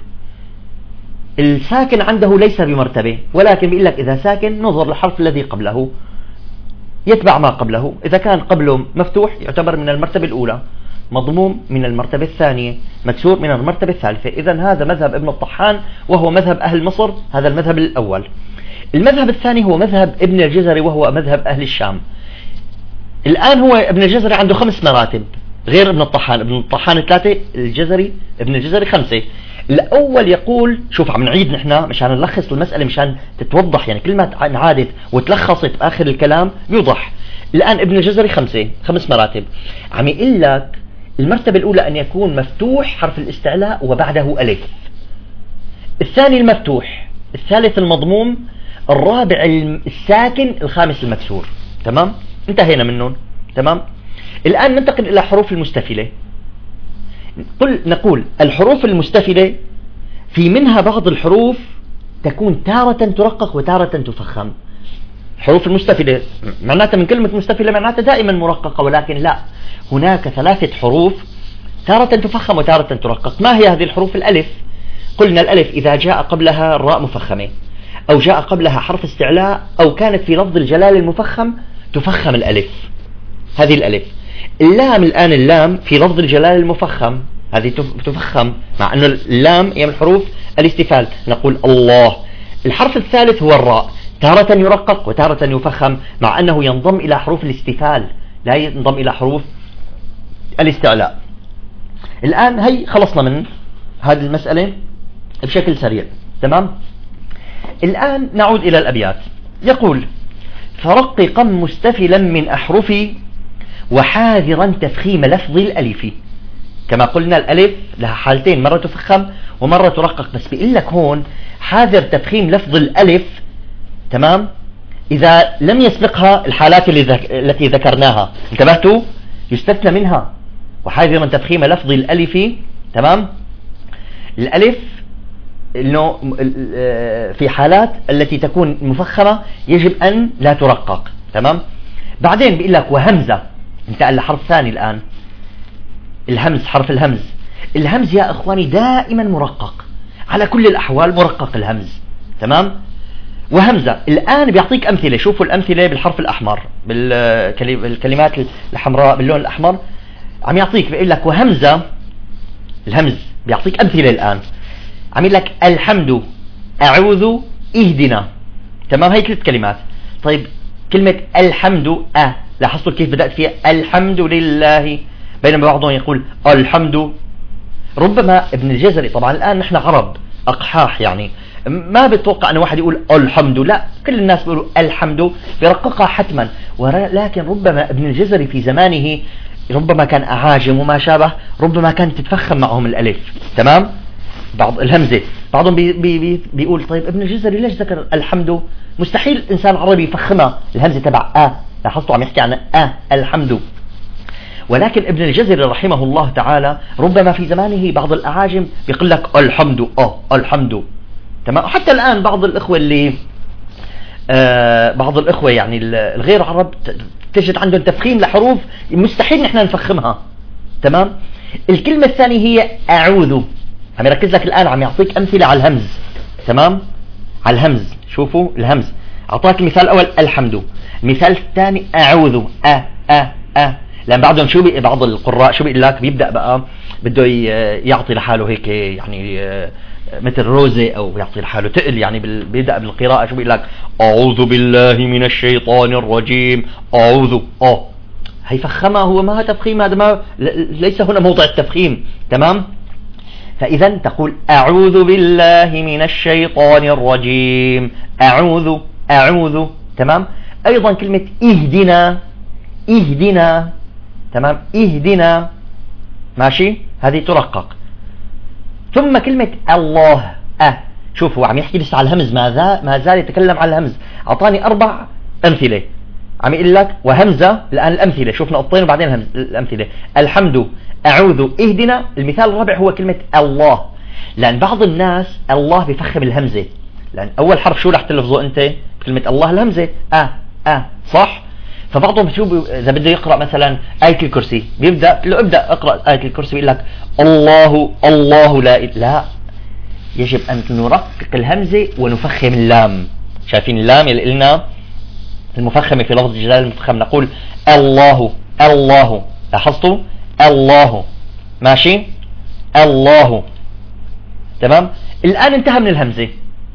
الساكن عنده ليس بمرتبة، ولكن بيقول لك إذا ساكن نظر للحرف الذي قبله يتبع ما قبله. إذا كان قبله مفتوح يعتبر من المرتبة الأولى، مضموم من المرتبة الثانية، مكسور من المرتبة الثالثة. إذن هذا مذهب ابن الطحان وهو مذهب أهل مصر، هذا المذهب الأول. المذهب الثاني هو مذهب ابن الجزري وهو مذهب أهل الشام. الآن هو ابن الجزري عنده خمس مراتب غير ابن الطحان. ابن الطحان ثلاثة، الجزري ابن الجزري خمسة. الأول يقول، شوف عم نعيد نحن مشان نلخص المسألة مشان تتوضح، يعني كل ما انعادت وتلخصت آخر الكلام يوضح. الآن ابن الجزري خمسة، خمس مراتب. عم يقول لك المرتبة الأولى أن يكون مفتوح حرف الاستعلاء وبعده ألف، الثاني المفتوح، الثالث المضموم، الرابع الساكن، الخامس المكسور، تمام. انتهينا منهم، تمام. الآن ننتقل إلى حروف المستفلة. قل نقول الحروف المستفلة في منها بعض الحروف تكون تارة ترقق وتارة تفخم. حروف المستفلة معناتها من كلمة مستفلة معناتها دائما مرققة، ولكن لا، هناك ثلاثة حروف تارة تفخم وتارة ترقق. ما هي هذه الحروف؟ الألف. قلنا الألف إذا جاء قبلها الراء مفخمة، أو جاء قبلها حرف استعلاء، أو كانت في لفظ الجلال المفخم تفخم الألف، هذه الألف. اللام الآن اللام في لفظ الجلال المفخم، هذه تفخم، مع أن اللام هي من حروف الاستفال. نقول الله. الحرف الثالث هو الراء، تارة يرقق وتارة يفخم، مع أنه ينضم إلى حروف الاستفال لا ينضم إلى حروف الاستعلاء. الآن هي خلصنا من هذه المسألة بشكل سريع، تمام. الآن نعود إلى الأبيات. يقول فرققا مستفلا من أحرفي وحاذرا تفخيم لفظ الألف. كما قلنا الألف لها حالتين، مرة تفخم ومرة ترقق، بس بيقول لك هون حاذر تفخيم لفظ الألف، تمام، إذا لم يسبقها الحالات اللي ذك... التي ذكرناها. انتبهتوا؟ يستثنى منها وحاذرا تفخيم لفظ الألف، تمام. الألف إنه في حالات التي تكون مفخمة يجب أن لا ترقق، تمام. بعدين بيقول لك وهمزة، انتقل لحرف ثاني الآن، الهمز، حرف الهمز. الهمز يا إخواني دائما مرقق، على كل الأحوال مرقق الهمز، تمام. وهمزة الآن بيعطيك أمثلة، شوفوا الأمثلة بالحرف الأحمر، بالكلمات الحمراء باللون الأحمر عم يعطيك، بيقول لك وهمزة، الهمز بيعطيك أمثلة الآن. عم يقول لك الحمد، أعوذ اهدنا. تمام، هي ثلاث كلمات. طيب كلمة الحمد أه لاحظتوا كيف بدأت فيها الحمد لله، بينما بعضهم يقول الحمد. ربما ابن الجزري، طبعا الآن نحن عرب أقحاح يعني ما بتوقع أن واحد يقول الحمد، لا كل الناس بيقولوا الحمد بيرققها حتما، ولكن ربما ابن الجزري في زمانه ربما كان أعاجم وما شابه، ربما كانت تتفخم معهم الألف. تمام، بعض الهمزة بعضهم بي بي بي بيقول طيب ابن الجزري ليش ذكر الحمد؟ مستحيل إنسان عربي يفخمها الهمزة تبع آه، لاحظتوا عم يحكي عن آه الحمد. ولكن ابن الجزري رحمه الله تعالى ربما في زمانه بعض الأعاجم بيقول لك الحمد اه الحمد. تمام، حتى الآن بعض الإخوة اللي آه بعض الإخوة يعني الغير عرب تجد عندهم تفخيم لحروف مستحيل نحن نفخمها. تمام، الكلمة الثانية هي أعوذ، عم يركز لك الآن، عم يعطيك أمثلة على الهمز. تمام، على الهمز، شوفوا الهمز، أعطاك المثال الأول الحمد، المثال الثاني أعوذ أ أ أ. لأن بعضهم شو بي بعض القراء شو بيقول لك، بيبدأ بقى بده يعطي لحاله هيك يعني مثل روزة أو يعطي لحاله تقل يعني بيبدأ بالقراءة شو بيقول لك أعوذ بالله من الشيطان الرجيم أعوذ أه، هي فخمة، هو ما تفخيم، هذا ما ليس هنا موضع التفخيم. تمام، فإذا تقول أعوذ بالله من الشيطان الرجيم أعوذ أعوذ. تمام، أيضا كلمة اهدنا اهدنا. تمام، اهدنا ماشي، هذه ترقق. ثم كلمة الله أه، شوفوا عم يحكي لسه على الهمز، ما زال ما زال يتكلم على الهمز، أعطاني أربع أمثلة، عم يقول لك وهمزة الآن الأمثلة، شوف نقطتين وبعدين الهمز الأمثلة، الحمد أعوذ اهدنا. المثال الرابع هو كلمة الله، لأن بعض الناس الله بيفخم الهمزة، لأن أول حرف شو رح تلفظه أنت؟ كلمة الله الهمزة أه أه صح؟ فبعضهم شو بي... إذا بده يقرأ مثلا آية الكرسي بيبدأ لو ابدأ اقرأ آية الكرسي بيقول لك الله الله لا لا، يجب أن نرقق الهمزة ونفخم اللام. شايفين اللام اللي قلنا المفخمة في لفظ الجلالة المفخم، نقول الله الله، لاحظتوا الله ماشي الله. تمام، الآن انتهى من الهمزة،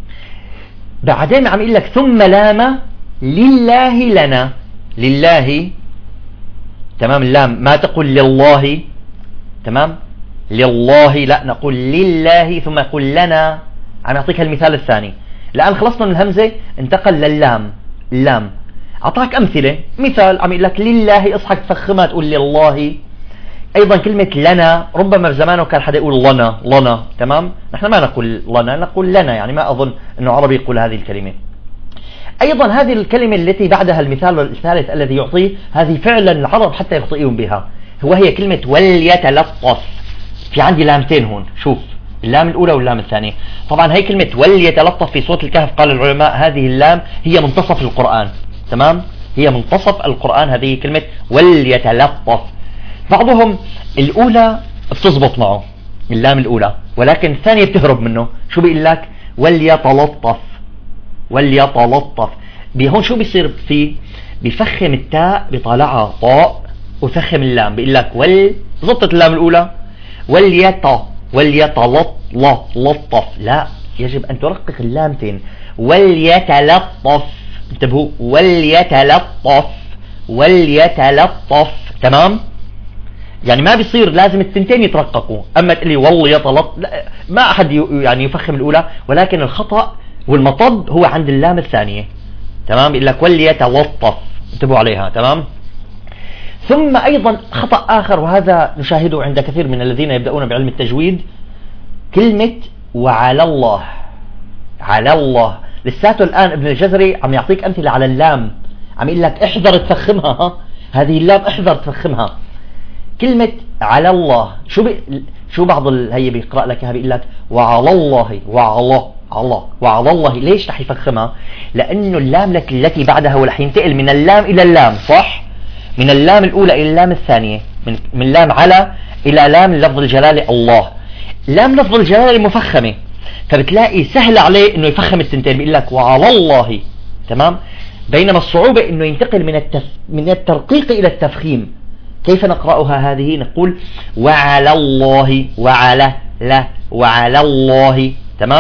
بعدين عم يقول لك ثم لام لله لنا لله. تمام، اللام ما تقول لله، تمام لله لا، نقول لله ثم يقول لنا. عم يعطيك المثال الثاني، الآن خلصنا من الهمزة انتقل لللام. اللام أعطاك أمثلة، مثال عم يقول لك لله اصحى تفخمها تقول لله. أيضا كلمة لنا، ربما في زمانه كان حدا يقول لنا لنا. تمام، نحن ما نقول لنا، نقول لنا، يعني ما أظن أنه عربي يقول هذه الكلمة. أيضا هذه الكلمة التي بعدها المثال الثالث الذي يعطيه، هذه فعلا العرب حتى يخطئون بها، وهي كلمة وليتلطف. في عندي لامتين هون، شوف اللام الأولى واللام الثانية. طبعا هي كلمة وليتلطف في سورة الكهف قال العلماء هذه اللام هي منتصف القرآن. تمام، هي منتصف القرآن هذه كلمة وليتلطف. بعضهم الأولى بتزبط معه اللام الأولى، ولكن الثانية بتهرب منه. شو بيقول لك وليتلطف وليتلطف. بهون شو بيصير فيه؟ بيفخم التاء بطالعها طاء وفخم اللام، بيقول لك ول زبطت اللام الأولى وليت وليتلطف. لا، يجب أن ترقق اللامتين وليتلطف. انتبهوا، وليتلطف وليتلطف. تمام، يعني ما بيصير لازم التنتين يترققوا. أما تقول لي والله يتلطف، ما أحد يعني يفخم الأولى، ولكن الخطأ والمطب هو عند اللام الثانية. تمام، يقول لك وليتلطف، انتبهوا عليها. تمام، ثم أيضا خطأ آخر، وهذا نشاهده عند كثير من الذين يبدأون بعلم التجويد، كلمة وعلى الله. على الله لساته الآن ابن الجزري عم يعطيك أمثلة على اللام، عم يقول لك احذر تفخمها، ها هذه اللام احذر تفخمها. كلمة على الله شو بي... شو بعض ال... هي بيقرأ لك اياها بيقول لك وعلى الله وعلى الله وعلى الله. ليش رح يفخمها؟ لأنه اللام لك التي بعدها هو رح ينتقل من اللام إلى اللام، صح؟ من اللام الأولى إلى اللام الثانية، من من لام على إلى لام لفظ الجلالة الله. لام لفظ الجلالة مفخمة، فبتلاقي سهل عليه إنه يفخم التنتين، بيقول لك وعلى الله. تمام، بينما الصعوبة إنه ينتقل من التف... من الترقيق إلى التفخيم. كيف نقرأها هذه؟ نقول وعلى الله وعلى لا وعلى الله. تمام،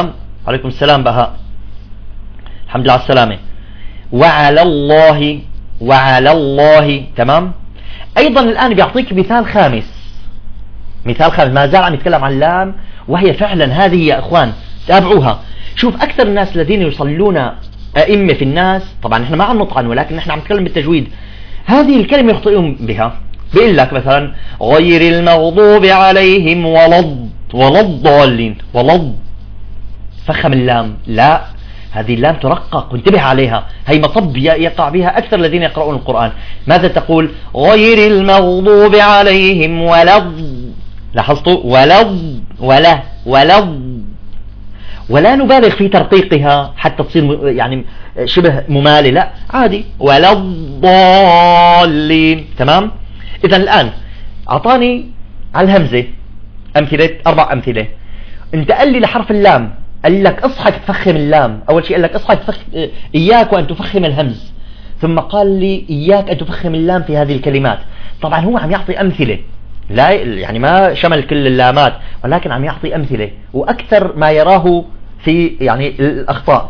عليكم السلام بهاء، الحمد لله على السلامة. وعلى الله، وعلى الله، تمام. أيضا الآن بيعطيك مثال خامس، مثال خامس، ما زال عم يتكلم عن اللام، وهي فعلا هذه يا إخوان تابعوها. شوف أكثر الناس الذين يصلون أئمة في الناس، طبعا احنا ما عم نطعن ولكن احنا عم نتكلم بالتجويد، هذه الكلمة يخطئون بها. بيقول لك مثلا غير المغضوب عليهم ولض، ولض ضالين، ولض، فخم اللام، لا، هذه اللام ترقق وانتبه عليها، هي مطب يقع بها أكثر الذين يقرؤون القرآن. ماذا تقول؟ غير المغضوب عليهم ولض، لاحظتوا؟ ولض، ولا، ولض، ولا نبالغ في ترقيقها حتى تصير يعني شبه ممالة، لا عادي، ولا الضالين، تمام. إذا الآن أعطاني على الهمزة أمثلة، أربع أمثلة. انتقل لي لحرف اللام، قال لك اصحى تفخم اللام. أول شيء قال لك اصحى تفخم، إياك وأن تفخم الهمز، ثم قال لي إياك أن تفخم اللام في هذه الكلمات. طبعا هو عم يعطي أمثلة، لا يعني ما شمل كل اللامات، ولكن عم يعطي أمثلة، وأكثر ما يراه في يعني الأخطاء.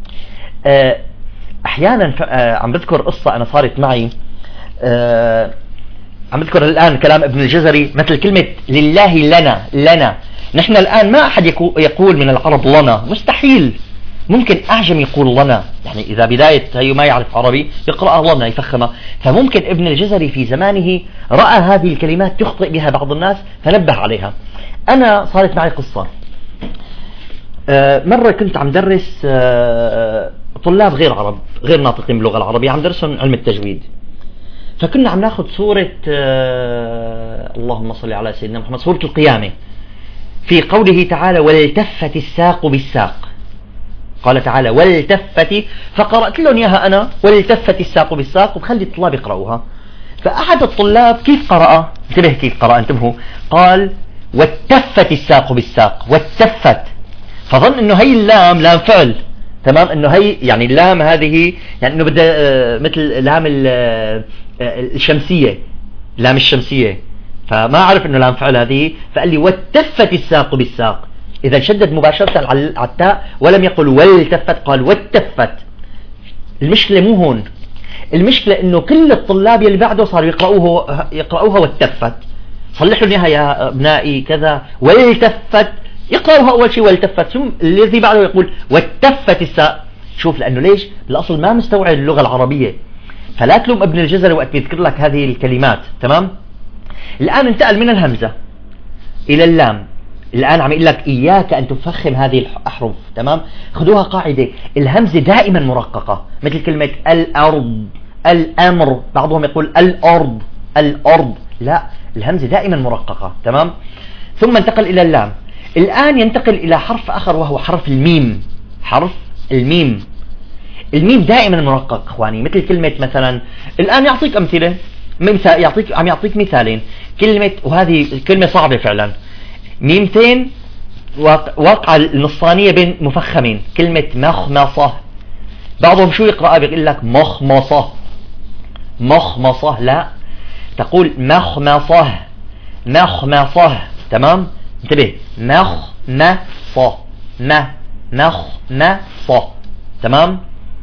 أحيانا عم بذكر قصة أنا صارت معي، عم بذكر الآن كلام ابن الجزري، مثل كلمة لله لنا، لنا. نحن الآن ما أحد يقول من العرب لنا، مستحيل. ممكن أعجم يقول لنا، يعني إذا بداية هي ما يعرف عربي يقرأ لنا يفخمها. فممكن ابن الجزري في زمانه رأى هذه الكلمات تخطئ بها بعض الناس فنبه عليها. أنا صارت معي قصة، مرة كنت عم درس طلاب غير عرب، غير ناطقين باللغة العربية، عم درسهم علم التجويد. فكنا عم ناخذ سورة اللهم صل على سيدنا محمد، سورة القيامة، في قوله تعالى والتفت الساق بالساق. قال تعالى والتفت، فقرأت لهم إياها أنا والتفت الساق بالساق، وبخلي الطلاب يقرأوها. فأحد الطلاب كيف قرأ؟ انتبه كيف قرأ، انتبهوا. قال والتفت الساق بالساق، والتفت، فظن انه هي اللام لام فعل، تمام، انه هي يعني اللام هذه يعني انه بدها مثل لام الشمسية، لام الشمسية، فما عرف انه لام فعل هذه، فقال لي والتفت الساق بالساق. اذا شدد مباشرة على التاء ولم يقل والتفت، قال والتفت. المشكلة مو هون، المشكلة انه كل الطلاب اللي بعده صاروا يقرأوها يقرأوها والتفت. صلحوا لي اياها يا ابنائي كذا، والتفت يقرأوها أول شيء والتفت، ثم الذي بعده يقول والتفت الساق. شوف، لأنه ليش؟ بالأصل ما مستوعب اللغة العربية. فلا تلوم ابن الجزري وقت بيذكر لك هذه الكلمات، تمام. الآن انتقل من الهمزة إلى اللام. الآن عم يقول لك إياك أن تفخم هذه الأحرف، تمام. خذوها قاعدة، الهمزة دائما مرققة، مثل كلمة الأرض، الأمر، بعضهم يقول الأرض، الأرض، لا، الهمزة دائما مرققة، تمام. ثم انتقل إلى اللام. الآن ينتقل إلى حرف آخر وهو حرف الميم، حرف الميم. الميم دائما مرقق إخواني، مثل كلمة مثلا، الآن يعطيك أمثلة، مثال يعطيك، عم يعطيك مثالين. كلمة، وهذه كلمة صعبة فعلا، ميمتين واقع النصانية بين مفخمين، كلمة مخمصة. بعضهم شو يقرأ؟ بيقول لك مخمصة، مخمصة، لا، تقول مخمصة، مخمصة، تمام. انتبه، مخمصة، ما مخمصة، تمام،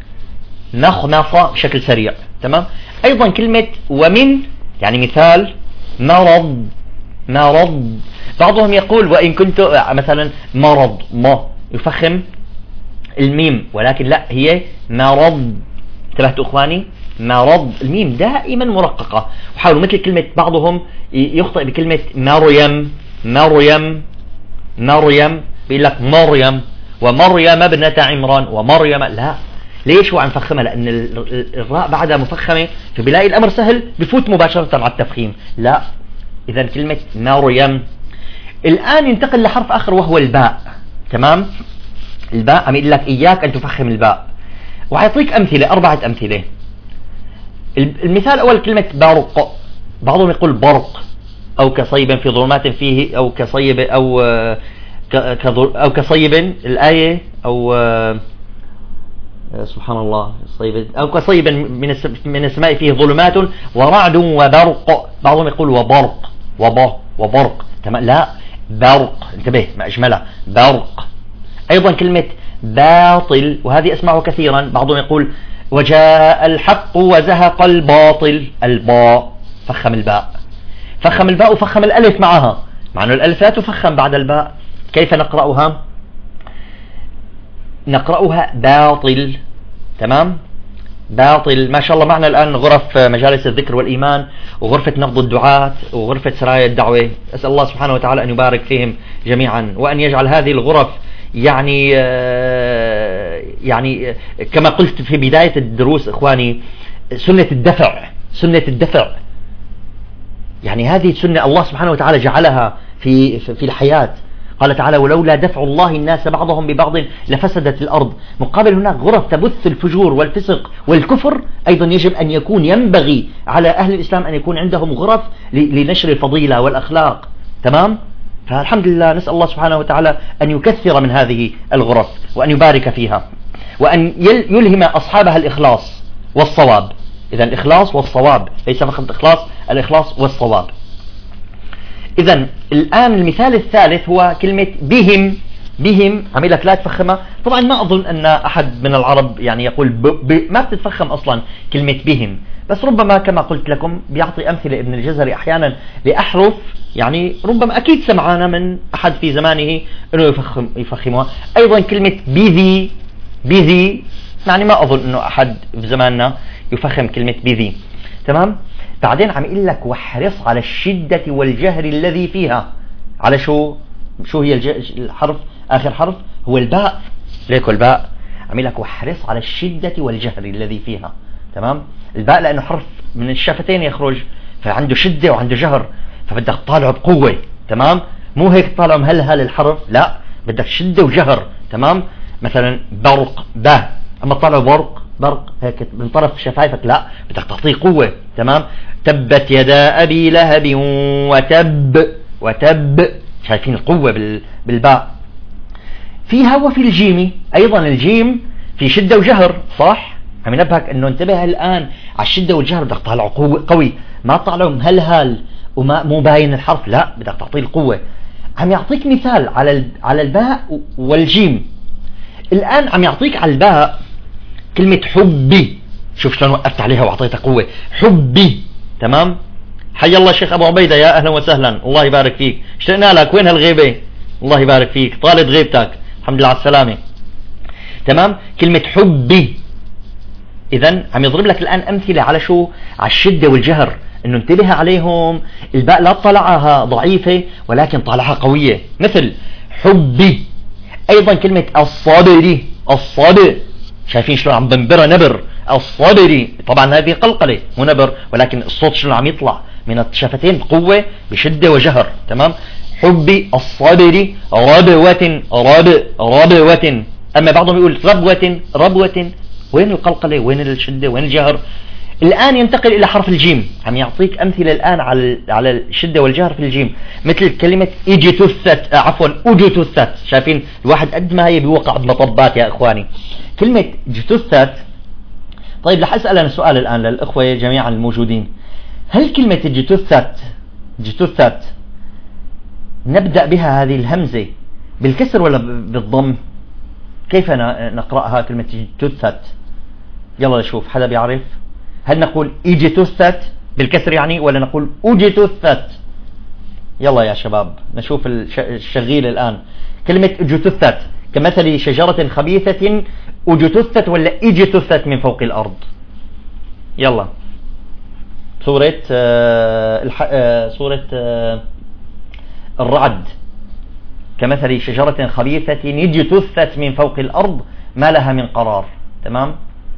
مخمصة بشكل سريع، تمام. أيضا كلمة ومن، يعني مثال مرض، مرض. بعضهم يقول وإن كنت مثلا مرض، ما يفخم الميم، ولكن لا، هي مرض. انتبهتوا إخواني؟ مرض، الميم دائما مرققة. وحاولوا مثل كلمة، بعضهم يخطئ بكلمة مريم، مريم، مريم، بيقول لك مريم ومريم ابنة عمران ومريم، لا. ليش هو عم فخمها؟ لأن الراء بعدها مفخمة، فبيلاقي الأمر سهل بفوت مباشرة على التفخيم، لا. إذا كلمة مريم. الآن ينتقل لحرف آخر وهو الباء، تمام. الباء عم يقول لك إياك أن تفخم الباء، وعيطيك أمثلة، أربعة أمثلة. المثال الأول كلمة برق، بعضهم يقول برق، أو كصيب في ظلمات فيه، أو كصيب، أو أو كصيب الآية، أو سبحان الله، صيب، أو كصيب من من السماء فيه ظلمات ورعد وبرق. بعضهم يقول وبرق، وبا وبرق، تمام، لا، برق، انتبه ما أجمله، برق. أيضا كلمة باطل، وهذه أسمعه كثيرا، بعضهم يقول وجاء الحق وزهق الباطل، الباء فخم الباء، فخم الباء وفخم الألف معها، مع أن الألف لا تفخم بعد الباء. كيف نقرأها؟ نقرأها باطل. تمام؟ باطل. ما شاء الله معنا الآن غرف مجالس الذكر والإيمان وغرفة نبض الدعاة وغرفة سرايا الدعوة، أسأل الله سبحانه وتعالى أن يبارك فيهم جميعا، وأن يجعل هذه الغرف يعني يعني كما قلت في بداية الدروس إخواني، سنة الدفع، سنة الدفع، يعني هذه سنة الله سبحانه وتعالى جعلها في في الحياة. قال تعالى ولولا دفع الله الناس بعضهم ببعض لفسدت الأرض. مقابل هناك غرف تبث الفجور والفسق والكفر، أيضا يجب أن يكون، ينبغي على أهل الإسلام أن يكون عندهم غرف لنشر الفضيلة والأخلاق. تمام؟ فالحمد لله، نسأل الله سبحانه وتعالى أن يكثر من هذه الغرف وأن يبارك فيها، وأن يلهم أصحابها الإخلاص والصواب. إذا الإخلاص والصواب، ليس فقط الإخلاص، الإخلاص والصواب. إذا الآن المثال الثالث هو كلمة بهم. بهم عميلك لا تفخمها. طبعا ما أظن أن أحد من العرب يعني يقول ب... ب... ما بتتفخم أصلا كلمة بهم، بس ربما كما قلت لكم بيعطي أمثلة ابن الجزري أحيانا لأحرف، يعني ربما أكيد سمعنا من أحد في زمانه أنه يفخم يفخمها. أيضا كلمة بذي. بذي يعني ما أظن أنه أحد في زماننا يفخم كلمة بذي. تمام؟ بعدين عم يقول لك واحرص على الشدة والجهر الذي فيها. على شو؟ شو هي الحرف؟ آخر حرف هو الباء. ليكو الباء عم يقول لك واحرص على الشدة والجهر الذي فيها. تمام؟ الباء لأنه حرف من الشفتين يخرج، فعنده شدة وعنده جهر، فبدك تطالعه بقوة. تمام؟ مو هيك تطالعه مهلهل الحرف، لا، بدك شدة وجهر. تمام؟ مثلا برق، با، أما تطالعه برق برق هيك من طرف شفايفك، لا، بدك تعطيه قوة. تمام؟ تبت يدا أبي لهب وتب. وتب، شايفين القوة بالباء. فيها وفي الجيم أيضا، الجيم في شدة وجهر، صح؟ عم ينبهك أنه انتبه الآن على الشدة والجهر، بدك تطلعه قوي قوي، ما تطلعه مهلهل وما مو باين الحرف، لا، بدك تعطيه القوة. عم يعطيك مثال على على الباء والجيم. الآن عم يعطيك على الباء كلمة حبي. شوف شلون وقفت عليها وعطيتها قوة. حبي. تمام؟ حي الله الشيخ أبو عبيدة، يا أهلا وسهلا، الله يبارك فيك، اشتقنا لك، وين هالغيبة؟ الله يبارك فيك، طالت غيبتك، الحمد لله على السلامة. تمام؟ كلمة حبي. إذن عم يضرب لك الآن أمثلة على شو؟ على الشدة والجهر، إنه انتبه عليهم. الباء لا طلعها ضعيفة ولكن طلعها قوية، مثل حبي. أيضا كلمة الصابري. الصابر، شايفين شلون عم بنبرها نبر؟ الصابري، طبعا هذه قلقلة مو نبر، ولكن الصوت شلون عم يطلع من الشفتين بقوة بشدة وجهر. تمام؟ حبي الصابري. ربوة. رب ربوة. أما بعضهم يقول ربوة ربوة. وين القلقلة؟ وين الشدة؟ وين الجهر؟ الآن ينتقل إلى حرف الجيم. عم يعطيك أمثلة الآن على على الشدة والجهر في الجيم، مثل كلمة اجتثت، عفوا اجتثت. شايفين الواحد قد ما هي بيوقع بمطبات يا إخواني. كلمة اجتثت. طيب رح أسأل أنا سؤال الآن للإخوة جميعا الموجودين، هل كلمة اجتثت اجتثت نبدأ بها هذه الهمزة بالكسر ولا بالضم؟ كيف نقرأها كلمة اجتثت؟ يلا نشوف، حدا بيعرف؟ هل نقول اجتثت بالكسر يعني، ولا نقول اجتثت؟ يلا يا شباب نشوف الشغيل الآن. كلمة اجتثت كمثل شجرة خبيثة اجتثت ولا اجتثت من فوق الأرض؟ يلا. سورة آه الح... آه سورة آه الرعد، كمثل شجرة خبيثة اجتثت من فوق الأرض ما لها من قرار. تمام؟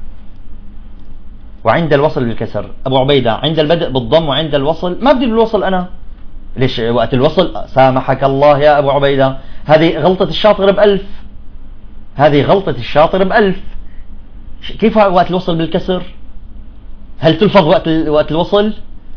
وعند الوصل بالكسر. أبو عبيدة عند البدء بالضم وعند الوصل ما بدي بالوصل أنا. ليش وقت الوصل؟ سامحك الله يا أبو عبيدة، هذه غلطة الشاطر بألف، هذه غلطة الشاطر بألف. كيف وقت الوصل بالكسر؟ هل تلفظ وقت وقت الوصل؟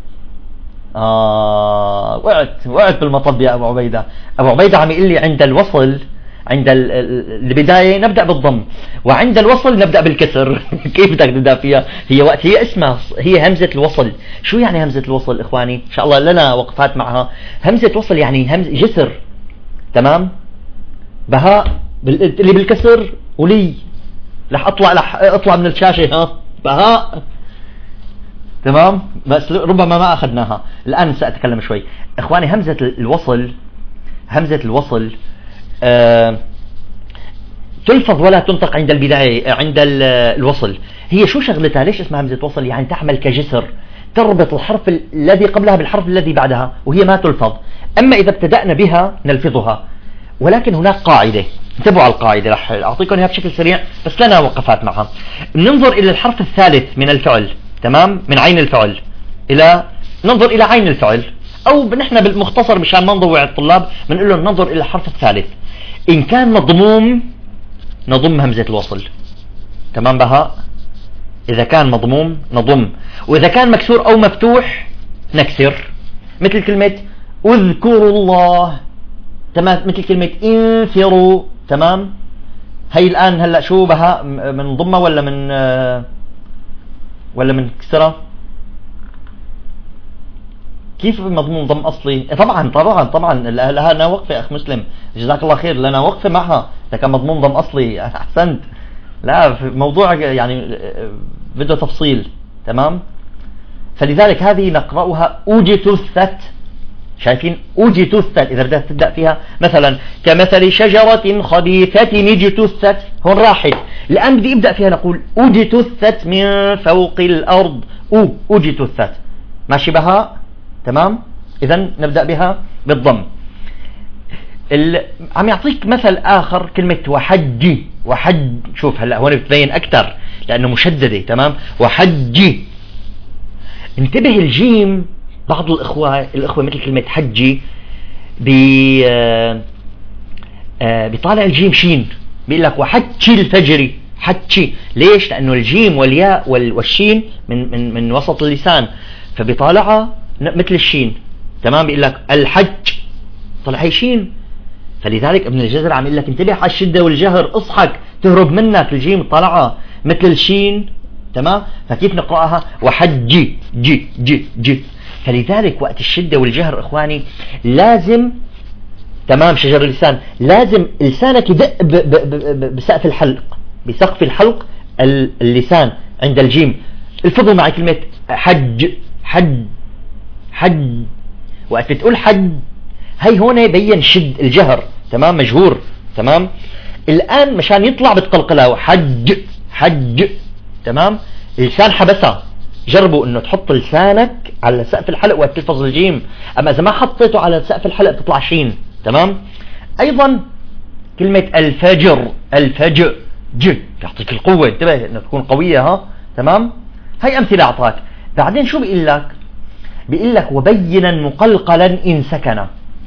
آه وقعت وقعت بالمطب يا أبو عبيدة. أبو عبيدة عم يقول لي عند الوصل، عند البداية نبدأ بالضم، وعند الوصل نبدأ بالكسر. كيف بدك تبدأ فيها؟ هي وقت هي اسمها هي همزة الوصل. شو يعني همزة الوصل إخواني؟ إن شاء الله لنا وقفات معها. همزة وصل يعني همزة جسر. تمام؟ بهاء اللي بالكسر ولي رح اطلع رح اطلع من الشاشة ها بهاء. تمام، بس ربما ما اخذناها الان، سأتكلم شوي. اخواني همزة الوصل، همزة الوصل آه تلفظ ولا تنطق عند البداية، عند الوصل. هي شو شغلتها؟ ليش اسمها همزة وصل؟ يعني تعمل كجسر، تربط الحرف الذي قبلها بالحرف الذي بعدها، وهي ما تلفظ. اما اذا ابتدأنا بها نلفظها. ولكن هناك قاعدة، انتبهوا على القاعدة، رح اعطيكم اياها بشكل سريع بس لنا وقفات معها. ننظر الى الحرف الثالث من الفعل، تمام، من عين الفعل الى ننظر الى عين الفعل، او نحن بالمختصر مشان ما نضوع الطلاب بنقول لهم ننظر الى الحرف الثالث. ان كان مضموم نضم همزة الوصل، تمام بهاء. اذا كان مضموم نضم، واذا كان مكسور او مفتوح نكسر، مثل كلمة اذكروا الله، تمام، مثل كلمة انفروا، تمام. هي الان هلا شو بها، من ضمة ولا من ولا من كسرة؟ كيف مضمون ضم اصلي؟ طبعا طبعا طبعا لها وقفة اخ مسلم، جزاك الله خير، لنا وقفة معها. اذا كان مضمون ضم اصلي احسنت. لا، في موضوع يعني بده تفصيل، تمام. فلذلك هذه نقرأها اجتثت، شايفين اجتثت. اذا بدها تبدأ فيها مثلا كمثل شجرة خبيثة اجتثت، هون راحت. الان بدي ابدأ فيها نقول اجتثت من فوق الارض، او اجتثت، ماشي بها، تمام. اذا نبدأ بها بالضم. ال... عم يعطيك مثل اخر، كلمة وحجي، وحج، شوف هلا هون بتبين اكثر لانه مشددة، تمام. وحجي، انتبه الجيم. بعض الاخوة الاخوة مثل كلمة حجي بي بيطالع الجيم شين، بيقول لك وحجي الفجر، حجي. ليش؟ لانه الجيم والياء والشين من من من وسط اللسان، فبيطالعها مثل الشين، تمام. بيقول لك الحج، طلع هي شين. فلذلك ابن الجزر عم يقول لك انتبه على الشدة والجهر، اصحك تهرب منك الجيم، طلعها مثل الشين، تمام. فكيف نقرأها؟ وحجي جي جي جي. فلذلك وقت الشدة والجهر اخواني لازم، تمام، شجر اللسان، لازم لسانك يدق بسقف الحلق، بسقف الحلق اللسان عند الجيم. الفضل مع كلمة حج، حج حج. وقت تقول حج هي هون يبين شد الجهر، تمام، مجهور، تمام. الآن مشان يطلع بتقلقلها حج حج، تمام. اللسان حبسها. جربوا انه تحط لسانك على سقف الحلق وقت تلفظ الجيم، اما اذا ما حطيته على سقف الحلق تطلع شين، تمام. ايضا كلمة الفجر، الفجر ج، تعطيك القوة، انتبه انه تكون قوية، ها، تمام. هاي امثلة اعطاك. بعدين شو بيقول لك؟ بيقول لك وبينا مقلقلا ان سكن،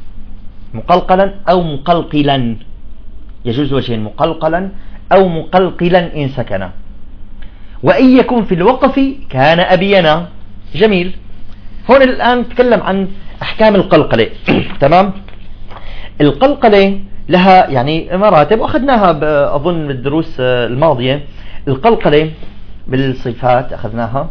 مقلقلا او مقلقلا، يجوز وجهين، مقلقلا او مقلقلا ان سكن. وان يكن في الوقف كان ابينا. جميل. هون الان نتكلم عن احكام القلقلة. تمام. القلقلة لها يعني مراتب، واخذناها اظن بالدروس الماضية. القلقلة بالصفات اخذناها.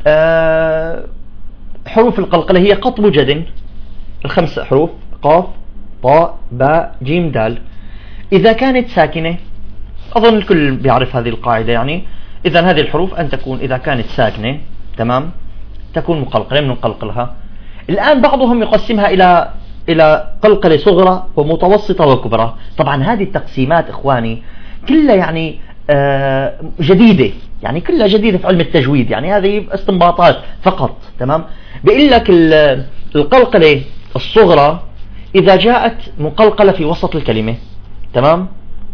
أه حروف القلقلة هي قطب جد، الخمس حروف، قاف طاء باء جيم دال. إذا كانت ساكنة، أظن الكل بيعرف هذه القاعدة، يعني إذا هذه الحروف أن تكون إذا كانت ساكنة، تمام، تكون مقلقلة، من نقلقلها. الآن بعضهم يقسمها إلى إلى قلقلة صغرى ومتوسطة وكبرى. طبعا هذه التقسيمات إخواني كلها يعني آه جديدة، يعني كلها جديدة في علم التجويد، يعني هذه استنباطات فقط، تمام. بيقول لك القلقلة الصغرى إذا جاءت مقلقلة في وسط الكلمة، تمام.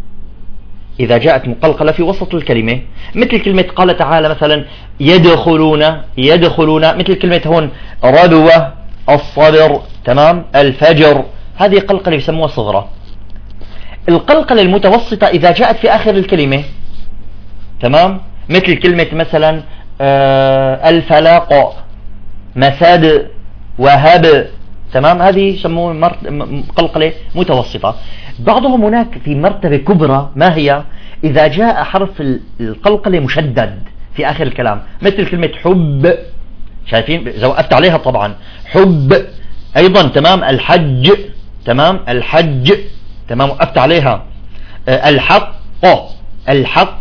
إذا جاءت مقلقلة في وسط الكلمة، مثل كلمة قال تعالى مثلا يدخلون، يدخلون، مثل كلمة هون ربوة، الصبر، تمام، الفجر، هذه قلقلة يسموها صغرى. القلقلة المتوسطة إذا جاءت في آخر الكلمة، تمام، مثل كلمة مثلا آه الفلاق، مساد، وهب، تمام، هذه يسموها قلقلة متوسطة. بعضهم هناك في مرتبة كبرى، ما هي؟ إذا جاء حرف القلقلة مشدد في آخر الكلام، مثل كلمة حب، شايفين إذا وقفت عليها طبعا حب. أيضا تمام الحج، تمام الحج، تمام، وقفت عليها. الحق الحق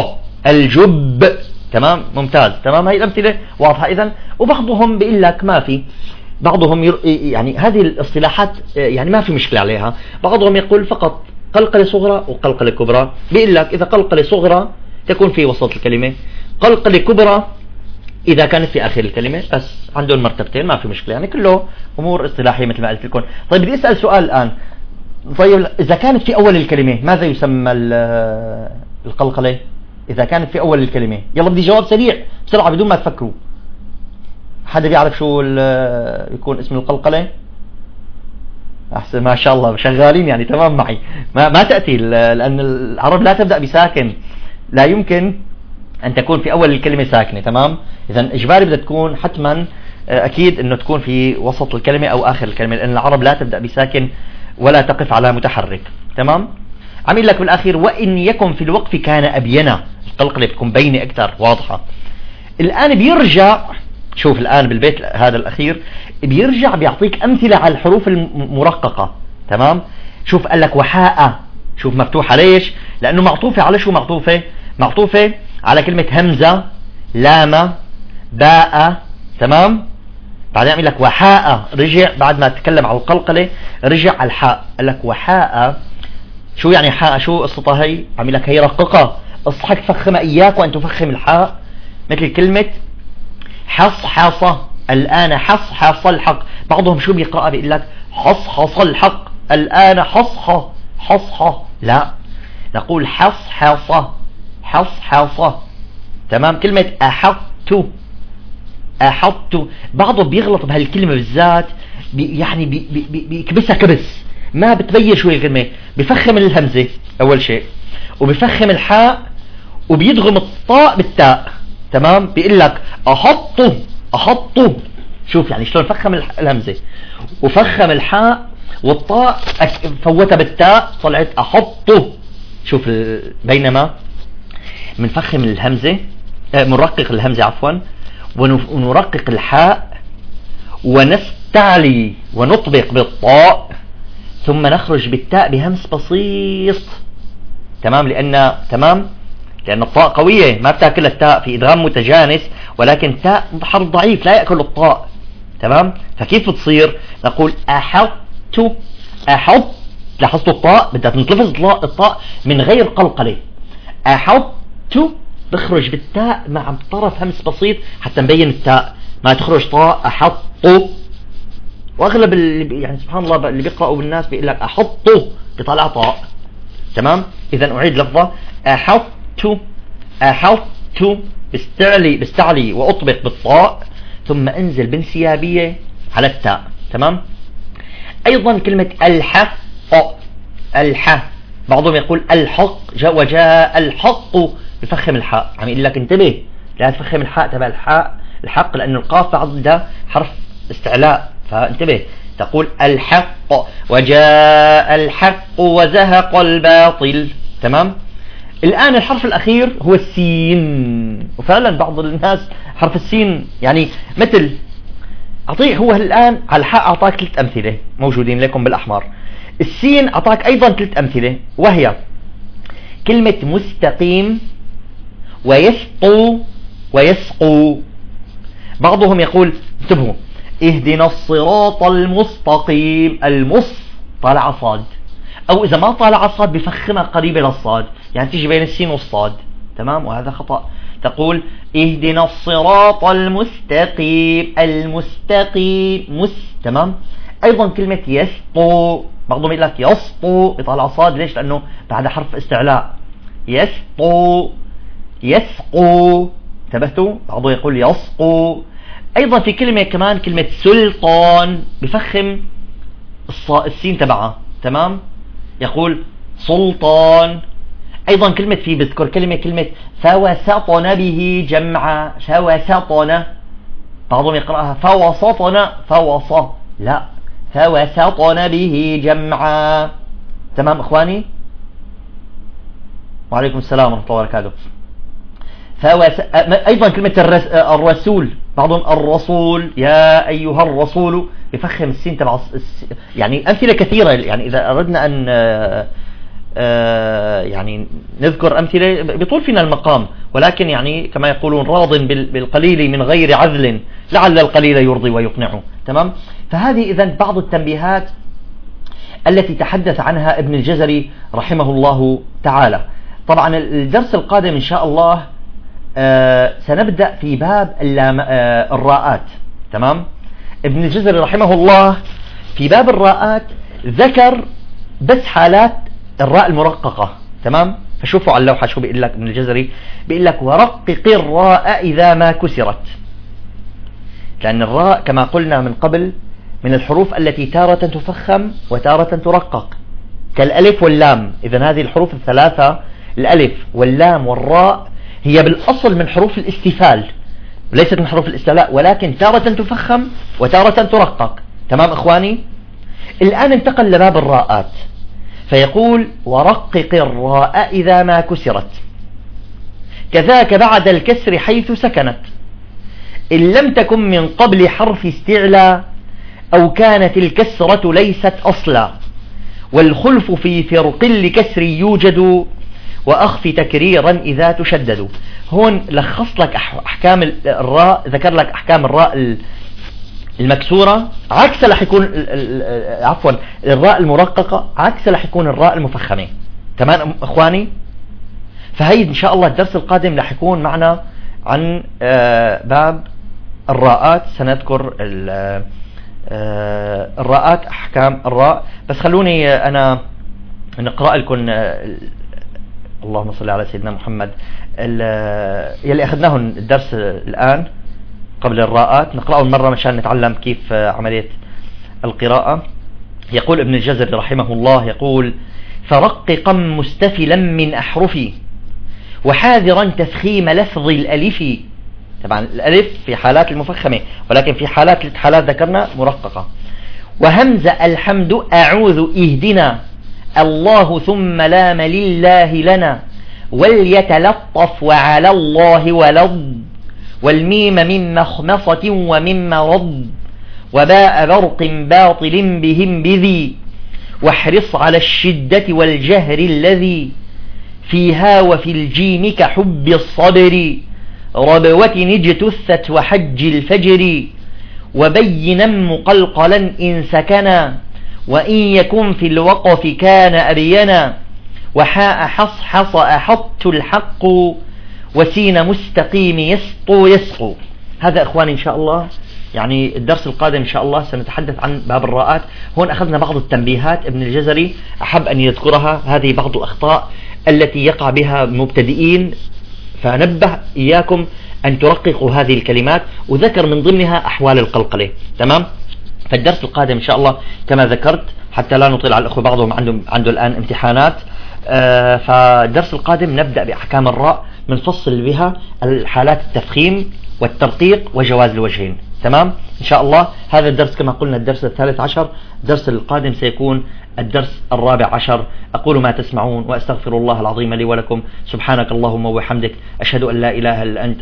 الجب. تمام ممتاز. تمام هاي الأمثلة واضحة إذن. وبعضهم بيقول لك ما في، بعضهم ير... يعني هذه الاصطلاحات يعني ما في مشكلة عليها. بعضهم يقول فقط قلقلة صغرى وقلقلة كبرى. بيقول لك إذا قلقلة صغرى تكون في وسط الكلمة، قلقلة كبرى إذا كانت في آخر الكلمة. بس عندهم مرتبتين ما في مشكلة، يعني كله أمور اصطلاحية مثل ما قلت لكم. طيب بدي أسأل سؤال الآن، طيب إذا كانت في أول الكلمة ماذا يسمى القلقلة؟ إذا كانت في أول الكلمة، يلا بدي جواب سريع بسرعة بدون ما تفكروا. حدا بيعرف شو يكون اسم القلقلة؟ أحسن ما شاء الله شغالين يعني تمام معي. ما ما تأتي لأن العرب لا تبدأ بساكن، لا يمكن أن تكون في أول الكلمة ساكنة. تمام إذا إجباري بدها تكون حتما أكيد أنه تكون في وسط الكلمة أو آخر الكلمة، لأن العرب لا تبدأ بساكن ولا تقف على متحرك. تمام عمل لك بالأخير وإن يكن في الوقف كان أبينا. القلقلة بتكون بينة أكثر واضحة. الآن بيرجع، شوف الآن بالبيت هذا الأخير بيرجع بيعطيك أمثلة على الحروف المرققة. تمام شوف قال لك وحاء، شوف مفتوحة ليش؟ لأنه معطوفة على شو؟ معطوفة معطوفة على كلمة همزة لامة باء. تمام بعدين يعمل لك وحاء، رجع بعد ما تكلم على القلقلة رجع على الحاء قال لك وحاء. شو يعني حاء؟ شو قصتها هي؟ عمل لك هي رققة، اصحك تفخم إياك وأن تفخم الحاء. مثل كلمة حصحصة، الآن حصحص الحق. بعضهم شو بيقرأ بيقول لك حصحص الحق، الآن حصحة حصحة. لا نقول حصحصة حصحصة. تمام كلمة أحط أحط، بعضهم بيغلط بهالكلمة بالذات بي يعني بي بي بيكبسها كبس، ما بتبين شو الكلمة. بفخم الهمزة أول شيء، وبفخم الحاء، وبيدغم الطاء بالتاء. تمام بيقول لك أحطه أحطه. شوف يعني شلون فخم الهمزة وفخم الحاء والطاء فوتها بالتاء طلعت أحطه. شوف بينما منفخم الهمزة منرقق الهمزة عفوا ونرقق الحاء ونستعلي ونطبق بالطاء ثم نخرج بالتاء بهمس بسيط. تمام لأن تمام لأن الطاء قوية ما بتاكل التاء، في إدغام متجانس، ولكن تاء حرف ضعيف لا يأكل الطاء. تمام فكيف بتصير؟ نقول أحط أحط. لاحظتوا الطاء بدها تنتلفظ الطاء من غير قلقلة. أحط بخرج بالتاء مع طرف همس بسيط حتى نبين التاء، ما تخرج طاء أحط. واغلب اللي يعني سبحان الله اللي بيقرأوا بالناس بيقول لك أحطه بطلع طاء. تمام إذا أعيد لفظة أحط أحط بستعلي بستعلي وأطبق بالطاء ثم أنزل بانسيابية على التاء. تمام أيضا كلمة الحق الح، بعضهم يقول الحق وجاء الحق بفخم الحاء. عم يقول لك انتبه لا تفخم الحاء تبع الحاء الحق، لأن القاف بعض ده حرف استعلاء، فانتبه تقول الحق وجاء الحق وزهق الباطل. تمام الآن الحرف الأخير هو السين، وفعلا بعض الناس حرف السين يعني مثل أعطيه هو الآن على الحاء أعطاك ثلاث أمثلة موجودين لكم بالأحمر. السين أعطاك أيضا ثلاث أمثلة وهي كلمة مستقيم ويسقو ويسقو. بعضهم يقول انتبهوا اهدنا الصراط المستقيم، المص طالع صاد، أو إذا ما طالع صاد بفخمها قريبة للصاد يعني تيجي بين السين والصاد. تمام وهذا خطأ. تقول اهدنا الصراط المستقيم المستقيم مس. تمام أيضا كلمة يسقو، بعضهم يقول لك يسقو بطلع صاد. ليش؟ لأنه بعد حرف استعلاء. يسقو يسقو انتبهتوا؟ بعضهم يقول يسقو. أيضا في كلمة كمان كلمة سلطان بفخم السين تبعها. تمام يقول سلطان. أيضا كلمة في بذكر كلمة كلمة فوسطن به جمعا فوسطن، بعضهم يقرأها فوسطن فوسط، لا فوسطن به جمعا. تمام إخواني وعليكم السلام ورحمة الله وبركاته. فوس... أيضا كلمة الرس... الرسول، بعضهم الرسول يا أيها الرسول يفخم السين تبع الس... يعني أمثلة كثيرة. يعني إذا أردنا أن آه يعني نذكر أمثلة بيطول فينا المقام، ولكن يعني كما يقولون راض بالقليل من غير عذل لعل القليل يرضي ويقنعه. تمام. فهذه إذن بعض التنبيهات التي تحدث عنها ابن الجزري رحمه الله تعالى. طبعا الدرس القادم إن شاء الله آه سنبدأ في باب آه الراءات. تمام. ابن الجزري رحمه الله في باب الراءات ذكر بس حالات الراء المرققة. تمام. فشوفوا على اللوحة شو بيقول لك ابن الجزري، بيقول لك ورقق الراء إذا ما كسرت، لأن الراء كما قلنا من قبل من الحروف التي تارة تفخم وتارة ترقق كالألف واللام. إذن هذه الحروف الثلاثة الألف واللام والراء هي بالأصل من حروف الاستفال، ليست من حروف الاستعلاء، ولكن تارة تفخم وتارة ترقق. تمام إخواني. الآن انتقل لباب الراءات فيقول ورقق الراء إذا ما كسرت كذاك بعد الكسر حيث سكنت إن لم تكن من قبل حرف استعلاء أو كانت الكسرة ليست أصلا والخلف في فرق لكسر يوجد وأخف تكريرا إذا تشدد. هون لخص لك أحكام الراء، ذكر لك أحكام الراء المكسورة عكس رح يكون عفوا الراء المرققة عكس رح يكون الراء المفخمة. تمام إخواني. فهي إن شاء الله الدرس القادم رح يكون معنا عن باب الراءات، سنذكر الراءات أحكام الراء. بس خلوني أنا نقرأ لكم اللهم صل على سيدنا محمد يلي أخذناه الدرس الآن قبل الراءات، نقرأه مرة مشان نتعلم كيف عملية القراءة. يقول ابن الجزري رحمه الله يقول فرققا مستفلا من أحرفي وحاذرا تفخيم لفظ الألف. طبعا الألف في حالات المفخمة، ولكن في حالات حالات ذكرنا مرققة. وهمز الحمد أعوذ اهدنا الله ثم لام لله لنا وليتلطف وعلى الله ولض والميم من مخمصة ومن مرض وباء برق باطل بهم بذي واحرص على الشدة والجهر الذي فيها وفي الجيم كحب الصبر ربوة اجتثت وحج الفجر وبينا مقلقلا إن سكنا وإن يكن في الوقف كان أبينا وحاء حصحص أحط الحق وسين مستقيم يسطو يسقو. هذا إخواني إن شاء الله يعني الدرس القادم إن شاء الله سنتحدث عن باب الراءات. هون أخذنا بعض التنبيهات ابن الجزري أحب أن يذكرها، هذه بعض الأخطاء التي يقع بها المبتدئين، فنبه إياكم أن ترققوا هذه الكلمات، وذكر من ضمنها أحوال القلقلة. تمام. فالدرس القادم إن شاء الله كما ذكرت حتى لا نطيل على الأخوة، بعضهم عنده, عنده الآن امتحانات، آه فالدرس القادم نبدأ بأحكام الراء منفصل بها الحالات التفخيم والترقيق وجواز الوجهين. تمام إن شاء الله. هذا الدرس كما قلنا الدرس الثالث عشر، الدرس القادم سيكون الدرس الرابع عشر. أقول ما تسمعون وأستغفر الله العظيم لي ولكم. سبحانك اللهم وبحمدك أشهد أن لا إله إلا أنت